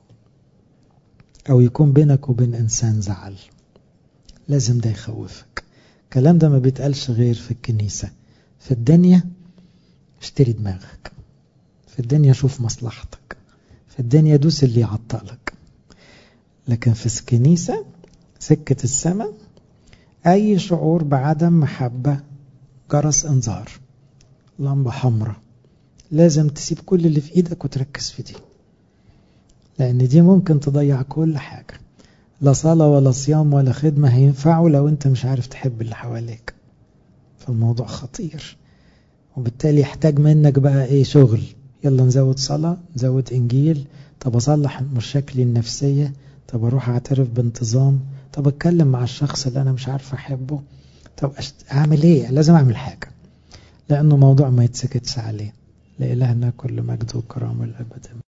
او يكون بينك وبين انسان زعل. لازم ده يخوفك. الكلام ده ما بيتقالش غير في الكنيسة. في الدنيا اشتري دماغك، في الدنيا شوف مصلحتك، في الدنيا دوس اللي يعطلك. لكن في الكنيسة سكة السماء اي شعور بعدم محبة جرس انذار، لمبة حمراء. لازم تسيب كل اللي في ايدك وتركز في دي، لان دي ممكن تضيع كل حاجة. لا صلاة ولا صيام ولا خدمة هينفعوا لو انت مش عارف تحب اللي حواليك. فالموضوع خطير، وبالتالي يحتاج منك بقى ايه؟ شغل. يلا نزود صلاة، نزود انجيل، طب اصلح مشاكلي النفسية، طب اروح اعترف بانتظام، طب اتكلم مع الشخص اللي انا مش عارف احبه، طب اعمل ايه؟ لازم اعمل حاجة، لانه موضوع ما يتسكتش عليه. لإلهنا كل مجد وكرامة الأبد.